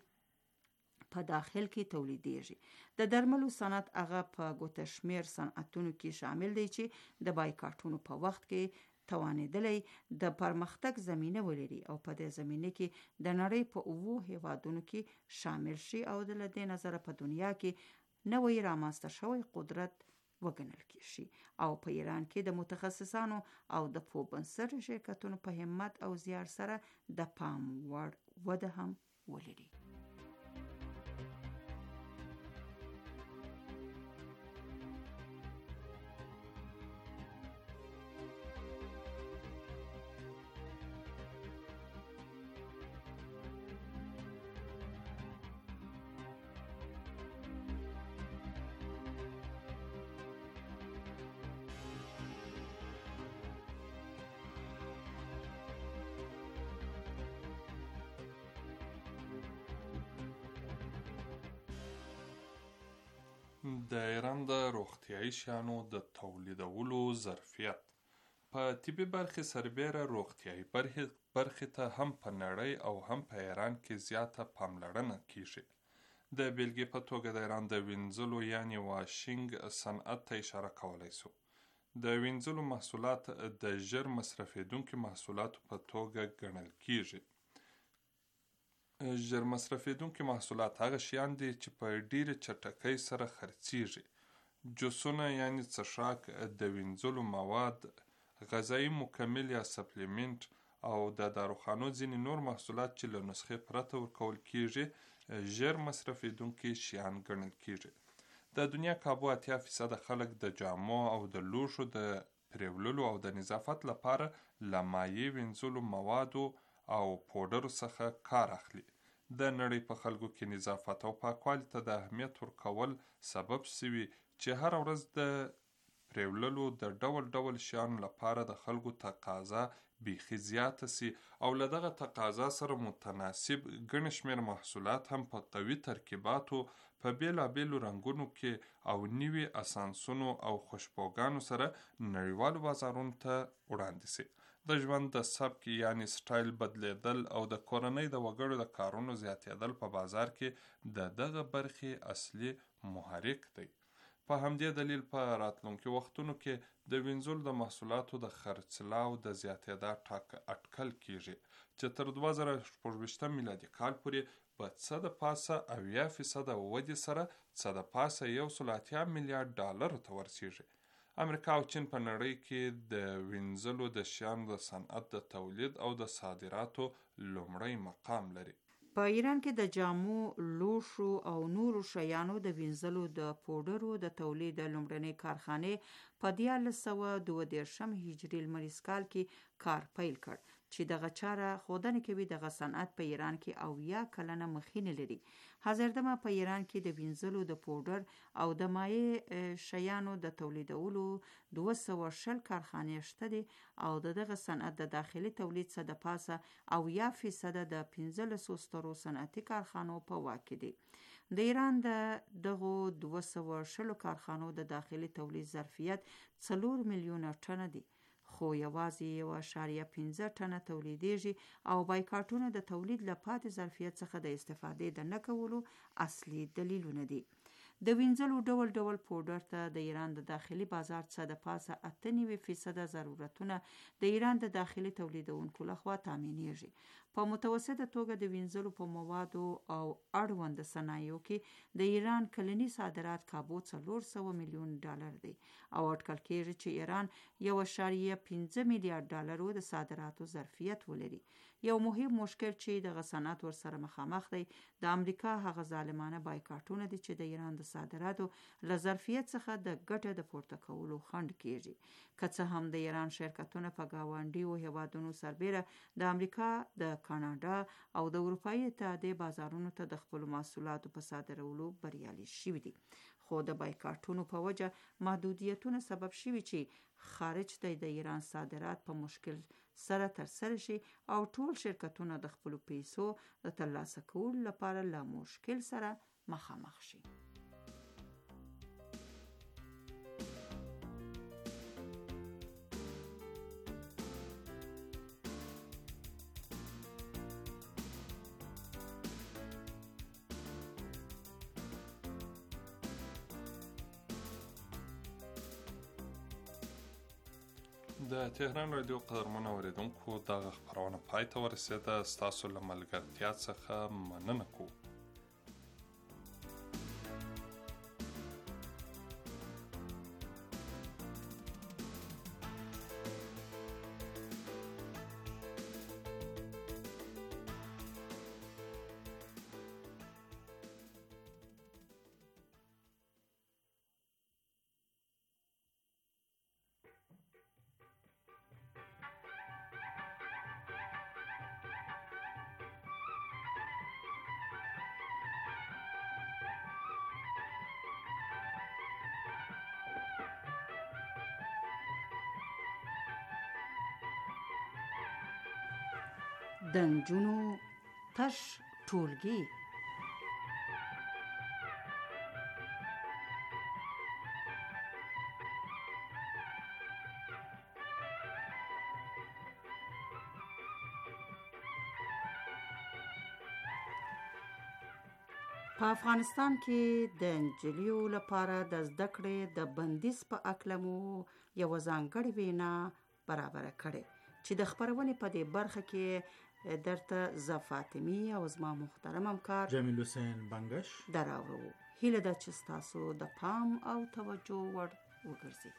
په داخل کې تولیدیږي. د درملو صنعت هغه په ګوته شمیر صنعتونو کې شامل دی چې د بایکاټونو په وخت کې توانیدلی د پرمختګ زمینه ولري او په دې زمینه کې د نړۍ په اوو هیوادونو کې شامل شي او د لدې نظره په دنیا کې نوې رامنځته شوی قدرت وګڼل کیږي او په ایران کې د متخصصانو او د پوبنسر شرکتونو په همت او زیار سره د پام وړ وده هم ولري. د ایران د روغتیایي شیانو د تولیدولو ظرفیت په طبي برخې سربیره روغتیایي برخې ته هم په نړۍ او هم په ایران کې زیاته پاملرنه کیږي. د بیلګې په توګه د ایران د وینځلو یعنی واشنګ صنعت ته اشاره کولی سو. د وینځلو محصولات د ژر مصرفېدونکو محصولاتو په توګه ګڼل کیږي. ژر مصرفېدونکي محصولات هغه شیان دي چې په ډیرې چټکۍ سره خرڅیږي. جوسونه یعنی څښاک، د وینځلو مواد، غذایي مکمل یا سپلیمنټ او د داروخانو ځینې نور محصولات چې له نسخې پرته ورکول کیږي ژر مصرفېدونکي شیان ګڼل کیږي. د دنیا کابو اتیا فیصده خلک د جامو او د لوښو د پریوللو او د نظافت لپاره له مایع وینځلو موادو او پوډرو څخه کار اخلي. د نړۍ په خلکو کې نظافت او پاکوالي ته د اهمیت ورکول سبب سوي چې هر ورځ د پریوللو د ډول ډول شیانو لپاره د خلکو تقاضا بیخي زیاته سي او له دغه تقاضا سره متناسب ګڼ شمېر محصولات هم په قوي ترکیباتو په بیلابیلو رنګونو کې او نوي اسانسونو او خوشبوګانو سره نړیوالو بازارونو ته وړاندې سي. د ژوند د سبک یعنی سټایل بدلیدل او د کورنۍ د وګړو د کارونو زیاتېدل په بازار کې د دغه برخې اصلي محرک دی. په همدې دلیل په راتلونکو وختونو کې د وینځلو د محصولاتو د خرڅلاو د زیاتېدا ټاک اټکل کیږي چې تر دوه زره شپږ ویشتم میلادي کال پورې په څه د پاسه اویا فیصده ودې سره څه د پاسه یو سل اتیا میلیارډ ډالرو ته ورسیږي. امریکا او چین په نړۍ کې د وینځلو د شیانو د صنعت د تولید او د صادراتو لومړی مقام لري. په ایران کې د جامو، لوښو او نورو شیانو د وینځلو د پوډرو د تولید د لومړنۍ کارخانې په دیارلس سوه دوه دېرشم هجري لمریز کال کې کار پیل کړ چې دغه چاره ښودنه کوي دغه صنعت په ایران کې اویا کلنه مخینه لري. حاضردمه په ایران کې د وینځلو د پوډر او د مایع شیانو د تولیدولو دوه سوه شل کارخانې شته دي او دغه صنعت د داخلي تولید څخه د پاسه اویا فیصده د پنځلسو سترو صنعتي کارخانو په واک کې دي. د ایران د دغو دوه سوه شلو کارخانو د داخلي تولید ظرفیت څلور میلیونه ټنه دي، خو یوازې یو اعشاریه پنځه ټنه تولیدېږي او بایکاټونه د تولید له پاتې ظرفیت څخه د استفادې د نه کولو اصلي دلیلونه دي. د وینځلو ډول ډول پوډر ته د ایران د داخلي بازار څخه د پاسه اته نوي فیصده ضرورتونه د ایران د داخلي تولیدونکو لخوا تامینېږي. په متوسطه توګه د وینځلو په موادو او اړوند صنایعو کې د ایران کلنی صادرات کابو څلور سوه میلیون ډالر دی او اټکل کېږي چې ایران یو اعشاریه پنځه میلیارډ ډالرو د صادراتو ظرفیت ولري. یو مهم مشکل چې دغه صنعت ورسره مخامخ دی د امریکا هغه ظالمانه بایکاټونه دي چې د ایران د صادراتو له ظرفیت څخه د ګټه د پورته کولو خنډ کېږي. که څه هم د ایران شرکتونه په ګاونډیو هیوادونو سربیره د امریکا، د کاناډا او د اروپایي اتحادیې بازارونو ته د خپلو محصولاتو په صادرولو بریالي شوي دي، خو د بایکاټونو په وجه محدودیتونه سبب شوي چې خارج ته د ایران صادرات په مشکل سره ترسره شي او ټول شرکتونه د خپلو پیسو د ترلاسه کولو لپاره له مشکل سره مخامخ شي. د تهران رادیو قدرمن اوریدونکو دغه خپرونه پای ته ورسېده. ستاسو له ملګرتیا څخه مننه کوو. د نجونو تش ټولګي. په افغانستان کې د نجونو لپاره د زده کړې د بندیز په اړه مو یو ځانګړې وینا برابر کړې چې د خبرونې په دې برخه کې درته ز فاطمی او زما محترم همکار جمیل حسین بنگش دراورو. هیله ده چې تاسو د پام او توجه وړ وګرځي.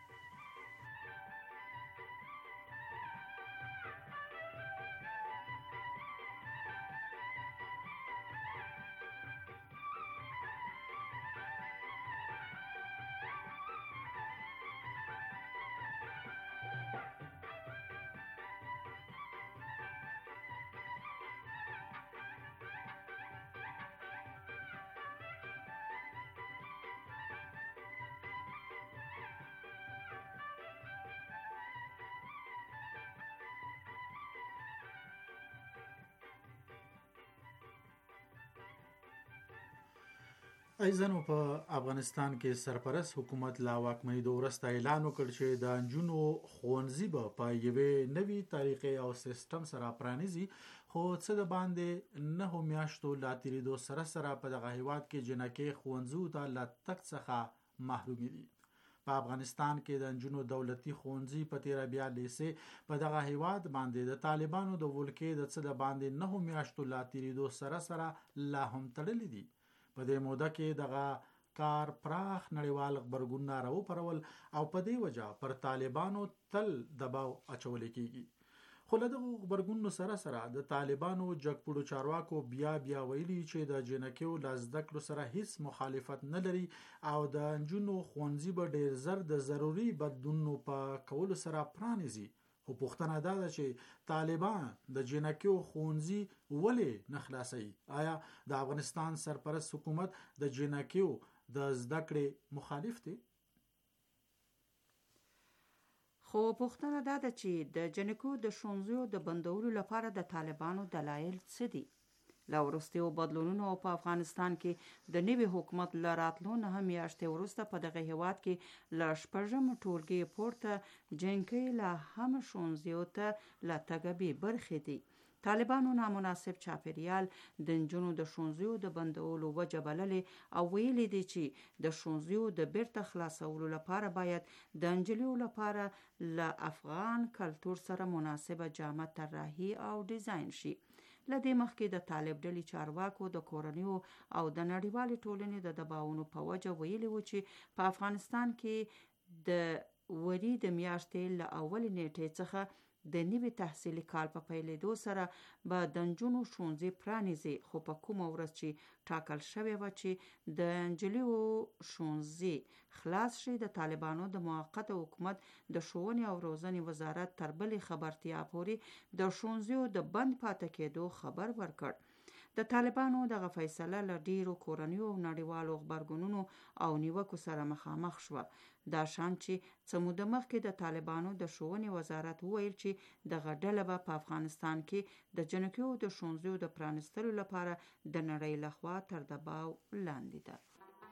ایزنو په افغانستان کې سرپرست حکومت لا واکمنۍ وروسته اعلان وکړ چې د نجونو ښوونځي به په یوې نوې طریقې او سیستم سره پرانیزي، خو څه د باندې نهو میاشتو لا تېرېدو سره سره په دغه هیواد کې جنکۍ ښوونځیو ته له تګ څخه محرومې دي. په افغانستان کې د نجونو دولتي ښوونځي په تیره بیالیسې په دغه هیواد باندې د طالبانو د ولکې د څه د باندې نهو میاشتو لا تېرېدو سره سره لا هم تړلې دي. په دې موده کې دغه کار پراخ نړیوال غبرګونونه راوپارول او په دې وجه پر طالبانو تل دباو اچول کیږي. خو له دغو غبرګونونو سره سره د طالبانو جګپوړو چارواکو بیا بیا ویلي چې د جنکیو له زده کړو سره هیڅ مخالفت نه لري او د نجونو ښوونځي به ډیر زر د ضروري بدلونونو په کولو سره پرانیزي. خو پوښتنه دا ده چې طالبان د جنکیو ښوونځي ولې نه خلاصوي؟ آیا د افغانستان سرپرست حکومت د جنکیو د زده کړې مخالف دی؟ خو پوښتنه دا ده چې د جنکو د ښوونځیو د بندولو لپاره د طالبانو دلایل څه دي؟ له وروستیو بدلونونو په افغانستان کې د نوي حکومت له راتلو نهه میاشتې وروسته په دغه هیواد کې له شپږم ټولګي پورته جنکۍ لا هم ښوونځیو ته له تګه بې برخې دي. طالبانو نامناسب چاپیریال د نجونو د ښوونځیو د بندولو وجه بللې او ویلي دي چې د ښوونځیو د بیرته خلاصولو لپاره باید د نجونو لپاره له افغان کلتور سره مناسبه جامه طراحي او ډیزاین شي. له دې مخکې د طالب ډلې چارواکو د کورنیو او د نړیوالې ټولنې د دباونو په وجه ویلي و چې په افغانستان کې د وري د میاشتې له اولې نیټې څخه د نوي تحصیلي کال په پیلېدو سره به د نجونو ښوونځي پرانیزي. خو په کومه ورځ چې ټاکل شوې وه چې د نجونو ښوونځي خلاص شي، د طالبانو د موقته حکومت د ښوونې او روزنې وزارت تر بلې خبرتیا پورې د ښوونځیو د بند پاتې کېدو خبر ورکړ. د طالبانو دغه فیصله له ډیرو کورنیو او نړیوالو غبرګونونو او نیوکو سره مخامخ شوه. دا شان چې څه موده مخکې د طالبانو د ښوونې وزارت وویل چې دغه ډله به په افغانستان کې د جنکیو د ښوونځیو د پرانیستلو لپاره د نړۍ لخوا تر دباو لاندې ده.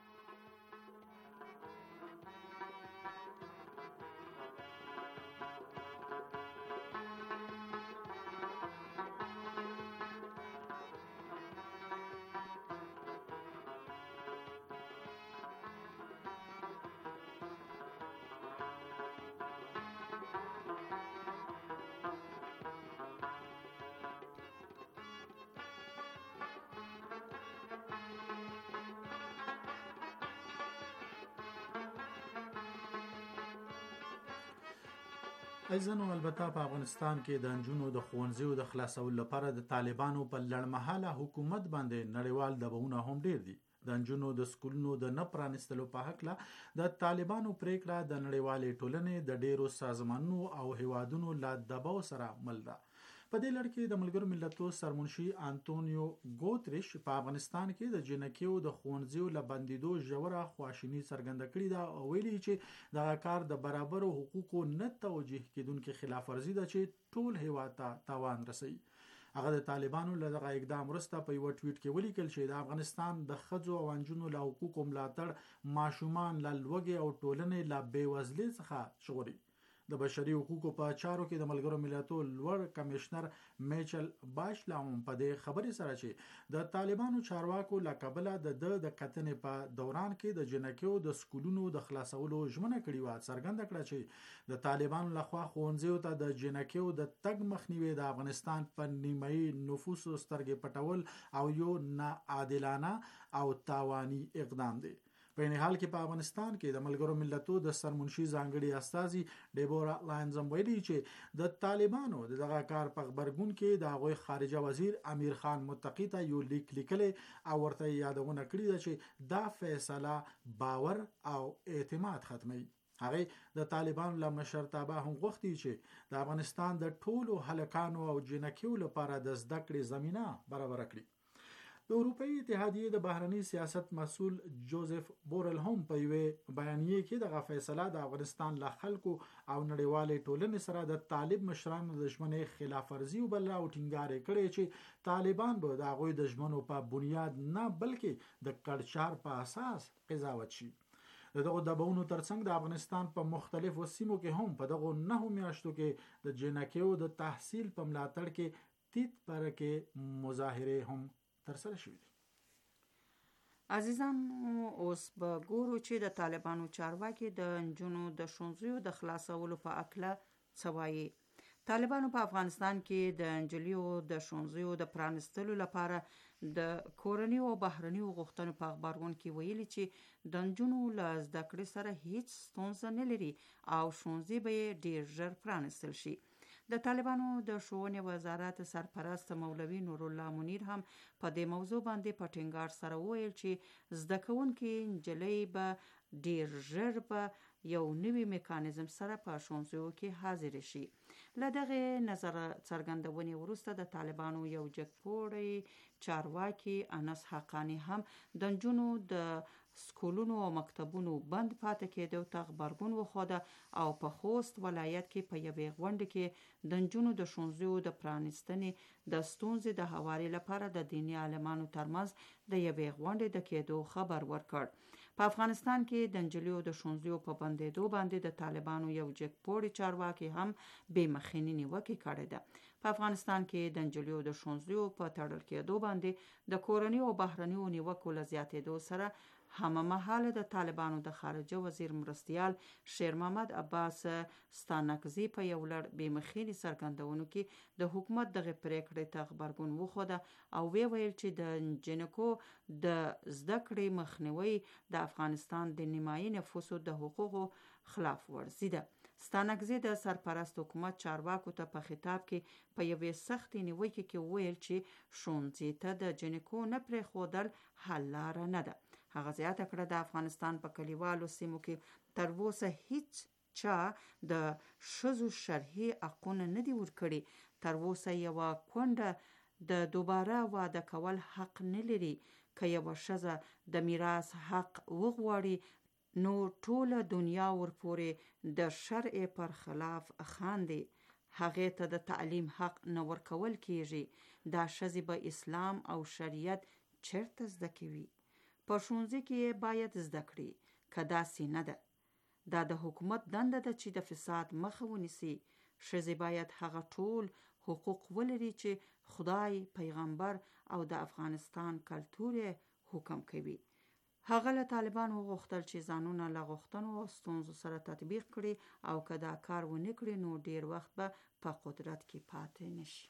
ایزنو البته په افغانستان کې د نجونو د ښوونځیو د خلاصولو لپاره د طالبانو په لړمحاله حکومت باندې نړیوال دباونه هم ډیر دي. د نجونو د سکولونو د نه پرانیستلو په هکله د طالبانو پریکړه د نړیوالې ټولنې د ډیرو سازمانونو او هیوادونو له دباو سره مل ده. په دې لړ کې د ملګرو ملتونو سرمنشي انټونیو ګوتریش په افغانستان کې د جنکیو د ښوونځیو له بندیدو ژوره خواشیني څرګنده کړې ده او ویلي چې دغه کار د برابرو حقوقو نه توجیه کېدونکې خلاف ورزي ده چې ټول هیواد ته تاوان رسوي. هغه د طالبانو له دغه اقدام وروسته په یو ټویټ کې ولیکل چې د افغانستان د ښځو او نجونو له حقوقو ملاتړ ماشومان له لوږې او ټولنې له بېوزلۍ څخه ژغوري. د بشري حقوقو په چارو کې د ملګرو ملتونو لوړ کمشنر میچل باشلا هم په دې خبرې سره چې د طالبانو چارواکو له کبله د د کتنې په دوران کې د جنکیو د سکولونو د خلاصولو ژمنه کړې و، څرګنده کړه چې د طالبانو لخوا ښوونځیو ته د جنکیو د تګ مخنیوي د افغانستان په نیمایي نفوسو سترګې پټول او یو ناعادلانه او تاواني اقدام دی. په این حال کې په افغانستان کې د ملګرو ملتونو د سرمنشي ځانګړي استازي ډیبورا لاینز هم ویلي چې د طالبانو دغه کار په خبرګون کې د هغوی خارجه وزیر امیر خان متقی ته یو لیک لیکلی او ورته یادونه کړې ده چې دا فیصله باور او اعتماد ختموي. هغه د طالبانو له مشرتابه هم غوښتي چې د افغانستان د ټولو هلکانو او جنکیو لپاره د زده کړې زمینه برابر کړي. د اروپאי اتحادیې د بهرنی سیاست مسؤل جوزف بورل هم په یوه بیانیه کې دغه فیصله د افغانستان له خلکو او نړیوالې ټولنې سره د طالب مشرانو د ژمنې خلاف ورزي وبلله او ټینګار کړی چې طالبان به د هغوی د ژمنو په بنیاد نه بلکې د کړچار په اساس قضاوت شي. دغه دباونو ترڅنګ د افغانستان په مختلفو سیمو کې هم په دغه نهو میاشتو کې د جنکیو د تحصیل په ملاتړ کې تیت پر کې مظاهره هم ترسره شوې دي. عزیزان، اوس به ګورو چې د طالبانو چارواکي د نجونو د ښوونځیو د خلاصولو په اړه څه وایي. طالبانو په افغانستان کې د انجلیو د ښوونځیو د پرانستلو لپاره د کورني او بهرني غوښتنو په خبرونه کې ویلي چې د نجونو له زده کړې سره هیڅ ستونزه نه لري او ښوونځي به ډیر ژر پرانستل شي. د طالبانو د ښوونې وزارت سرپرست مولوي نور الله منیر هم په دې موضوع باندې په ټینګار سره وویل چې زده کوونکي نجلۍ به ډیر ژر په یو نوي میکانیزم سره په ښوونځیو کې حاضر شي. له دغه نظر څرګندونې وروسته د طالبانو یو جګپوړی چارواکي انس حقانی هم د نجونو د سکولونو او مکتبونو بند پاتې کېدو ته غبرګون وښوده او په خوست ولایت کې په یوې غونډه کې د نجونو د ښوونځیو د پرانستنې د ستونزې د هواري لپاره د دیني عالمانو ترمنځ د یوې غونډې د کېدو خبر ورکړ. په افغانستان کې د انجلیو د ښوونځیو په بندېدو باندې د طالبانو یو جګپوړی چارواکي هم بې مخینې نیوکې کړې ده. په افغانستان کې د انجلیو د ښوونځیو په تړل کېدو باندې د کورني او بهرنیو نیوکو له زیاتېدو سره هممهاله د طالبانو د خارجه وزیر مرستیال شیر محمد عباس ستانکزي په یو لړ بې مخینې څرګندونو کې د حکومت دغه پریکړې ته غبرګون وښوده او وی ویل چې د جنکو د زده کړې مخنیوي د افغانستان د نیمایي نفوسو د حقوقو خلاف ورزي ده. ستانکزي د سرپرست حکومت چارواکو ته په خطاب کې په یوې سختې نیوکې کې ویل چې ښوونځي ته د جنکو نه پرېښودل حل لاره نه ده. هغه زیاته کړه د افغانستان په کلیوالو سیمو کې تر اوسه هیڅ چا د ښځو شرعي حقونه نه دي ورکړي. تر اوسه یوه کونډه د دوباره واده کول حق نه لري. که یوه ښځه د میراث حق وغواړي نو ټوله دنیا ورپورې د شرع پر خلاف خاندي. هغې ته د تعلیم حق نه ورکول کیږي. دا ښځې به اسلام او شریعت چیرته زده کوي؟ په ښوونځي کې باید زده کړي. که داسې نه ده، دا د حکومت دنده ده چې د فساد مخه ونیسي. ښځې باید هغه ټول حقوق ولري چې خدای، پیغمبر او د افغانستان کلتور حکم کوي. هغه له طالبانو غوښتل چې ځانونه له غوښتنو او ستونزو سره تطبیق کړي او که دا کار ونه کړي نو ډیر وخت به په قدرت کې پاتې نشي.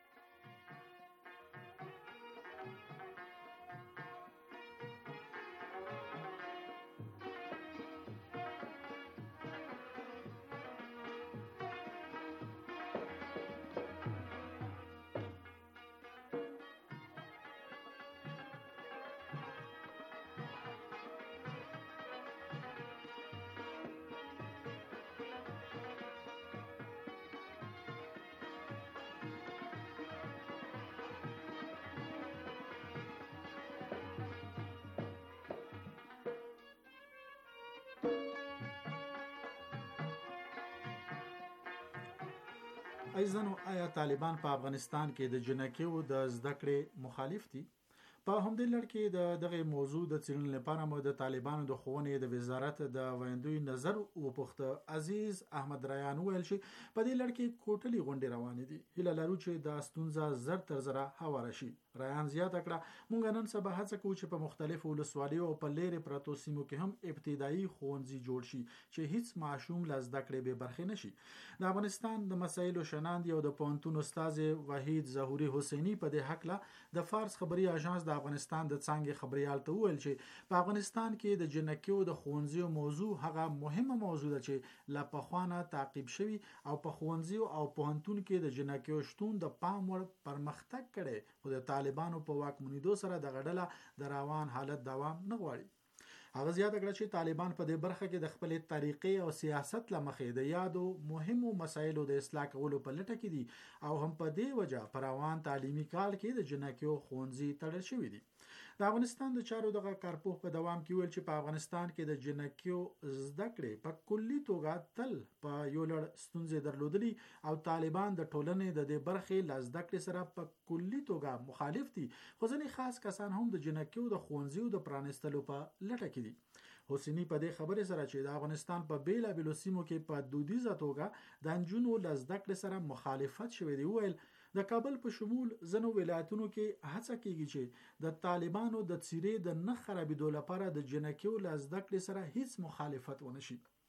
ایزنو آیا طالبان په افغانستان کې د جنکیو د زده کړې مخالف دي؟ په همدې لړ کې د دغه موضوع د څېړنې لپاره مو د طالبانو د ښوونې د وزارت د ویندوی نظر وپوښته. عزیز احمد ریان ویل چې په دې لړ کې کوټلې غونډې روانې دي. هیله لرو چې دا ستونزه زر تر زره هواره شي. ریان زیاته کړه موږ نن سبا هڅه کوو چې په مختلفو ولسوالیو او په لیرې پرتو سیمو کې هم ابتدایي ښوونځي جوړ شي چې هیڅ ماشوم له زده کړې بې برخې نشي. د افغانستان د مسایلو شناندې او د پوهنتون استاد وحید ظهوري حسیني په دې هکله د فارس خبري اژانس د افغانستان د څانګې خبريال ته وویل چې په افغانستان کې د جنکیو د ښوونځیو موضوع هغه مهمه موضوع ده چې لا پخوانه تعقیب شوی او په ښوونځیو او پوهنتون کې د جنکیو شتون د پام وړ پرمختګ کړي. خو د طالبانو په واکمنیدو سره د غډله د روان حالت دوام نه غواړي. هغه زیاته کړه چې طالبان په دې برخه کې د خپلې طریقې او سیاست لمخې د یادو مهمو مسایلو د اصلاح کولو په لټه کې دي او هم په دې وجه پر روان تعلیمي کال کې د جنکیو ښوونځي تړل شوي دي. د افغانستان د چارو دغه کارپوه په دوام کې ویل چې په افغانستان کې د جنکیو زده کړې په کلي توګه تل په یو لړ ستونزې درلودلي او طالبان د ټولنې د دې برخې له زده کړې سره په کلي توګه مخالف دي. خو ځینې خاص کسان هم د جنکیو د ښوونځیو د پرانستلو په لټه کې دي. حسیني په دې خبره سره چې د افغانستان په بیلابیلو سیمو کې په دودیزه توګه د نجونو له زده کړې سره مخالفت شوی دی، ویل د کابل په شمول ځینو ولایتونو کې هڅه کیږي چې د طالبانو د څیرې د نه خرابېدو لپاره د جنکیو له زده کړې سره هیڅ مخالفت ونه شي.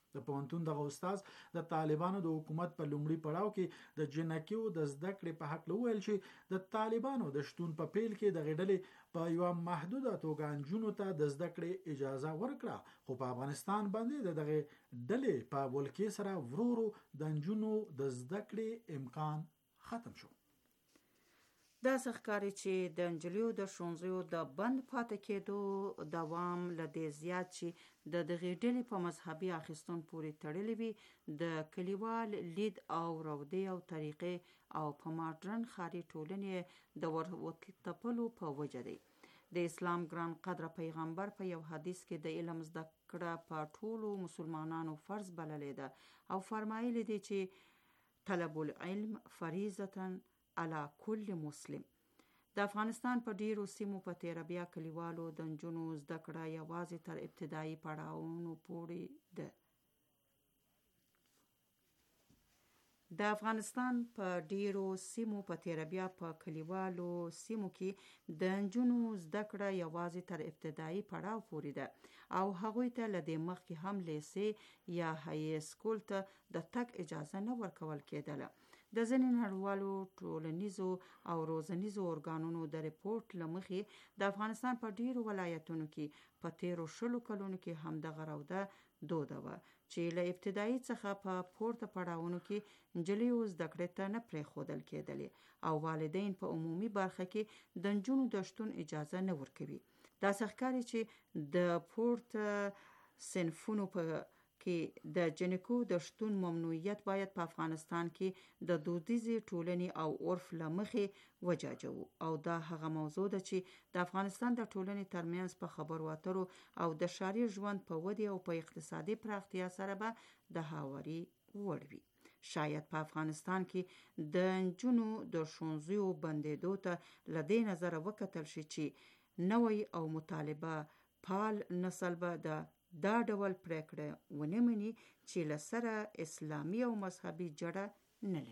د پوهنتون دغه استاد د طالبانو د حکومت په لومړي پړاو کې د جنکیو د زده کړې په حق وویل چې د طالبانو د شتون په پیل کې د غډلې په یو محدوده توګه نجونو ته د زده کړې اجازه ورکړه، خو په افغانستان باندې دغه ډلې په ولکې سره ورورو د نجونو د زده کړې امکان ختم شو. دا ښکاري چې د نجلیو د ښوونځیو د بند پاتې کېدو دوام له دې زیات چې د دغې ډلې په مذهبي اخیستون پورې تړلی وي د کلیوال لید او رودې او طریقې او په ماډرن ښاري ټولنې د ورتپلو په وجه دی. د اسلام ګران قدره پیغمبر په یو حدیث کې د علم زده کړه په ټولو مسلمانانو فرض بللې ده او فرمایلی دی چې طلب العلم فریضة علی کل مسلم. د افغانستان په ډیرو سیمو په تیره بیا کلیوالو د نجونو زده کړه یوازې تر ابتدایي پړاوونو پورې ده. د افغانستان په ډیرو سیمو په تیره بیا په کلیوالو سیمو کې د نجونو زده کړه یوازې تر ابتدایي پړاو پورې ده او هغوی ته له دې مخکې هم لیسې یا های سکول ته د تګ اجازه نه ورکول کېدله. د ځینې نړیوالو ټولنیزو او روزنیزو ارګانونو د ریپورت له مخې د افغانستان په ډیرو ولایتونو کې په تیرو شلو کلونو کې همدغه روده دوده وه چې له ابتدایي څخه په پورته پړاوونو کې نجلیو زده کړې ته نه پرېښودل کېدلې او والدین په عمومي برخه کې د نجونو د شتون اجازه نه ورکوي. داسې ښکاري چې د پورته صنفونو په کې د جنکو د شتون ممنوعیت باید په افغانستان کې د دودیزې ټولنې او عرف له مخې وجاجو او دا هغه موضوع ده چې د افغانستان د ټولنې ترمنځ په خبرو اترو او د ښاري ژوند په ودې او په اقتصادي پراختیا سره به د هاوري وړ وي. شاید په افغانستان کې د نجونو د ښوونځیو بندېدو ته له دې نظره وکتل شي چې نوی او مطالبه پال نسل به د دا ډول پریکړه ونه مني چې له سره اسلامي او مذهبي جړه نه لري.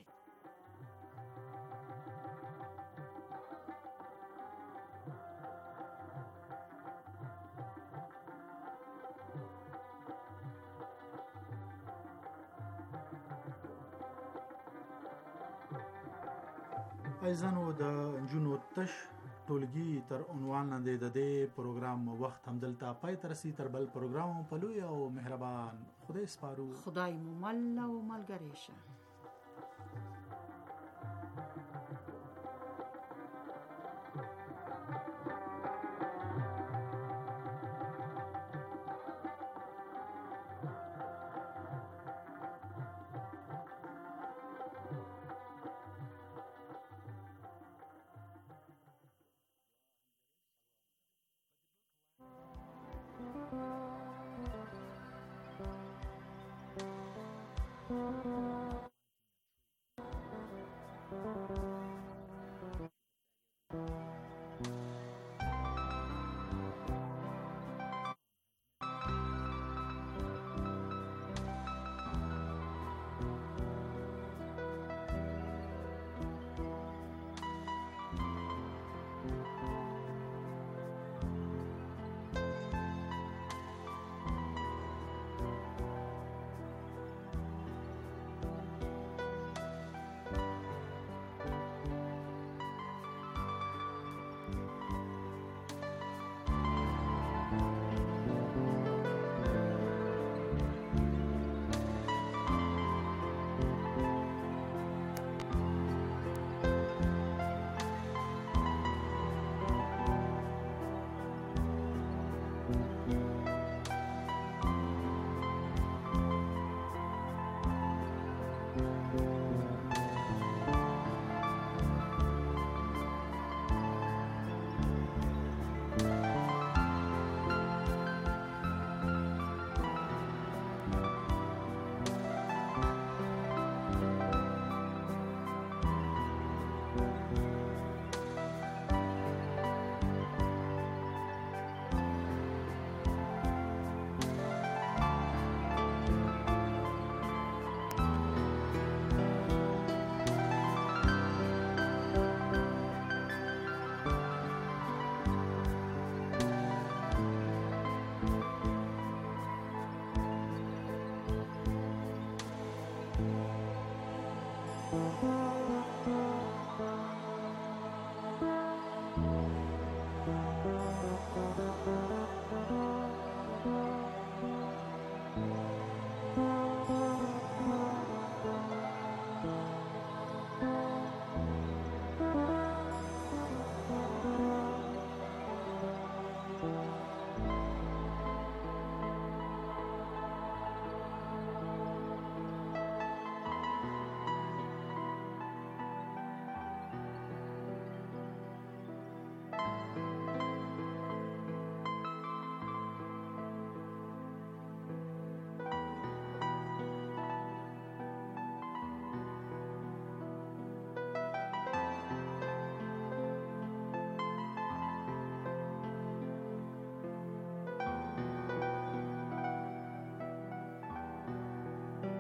ایزانو د نجونو تش ټولګي تر عنوان لاندې د دې پروګرام وخت هم دلته پای ته رسي. تر بل پروګرام په لوی او مهربان خدای سپارو. خدای مو مل او ملګری شه.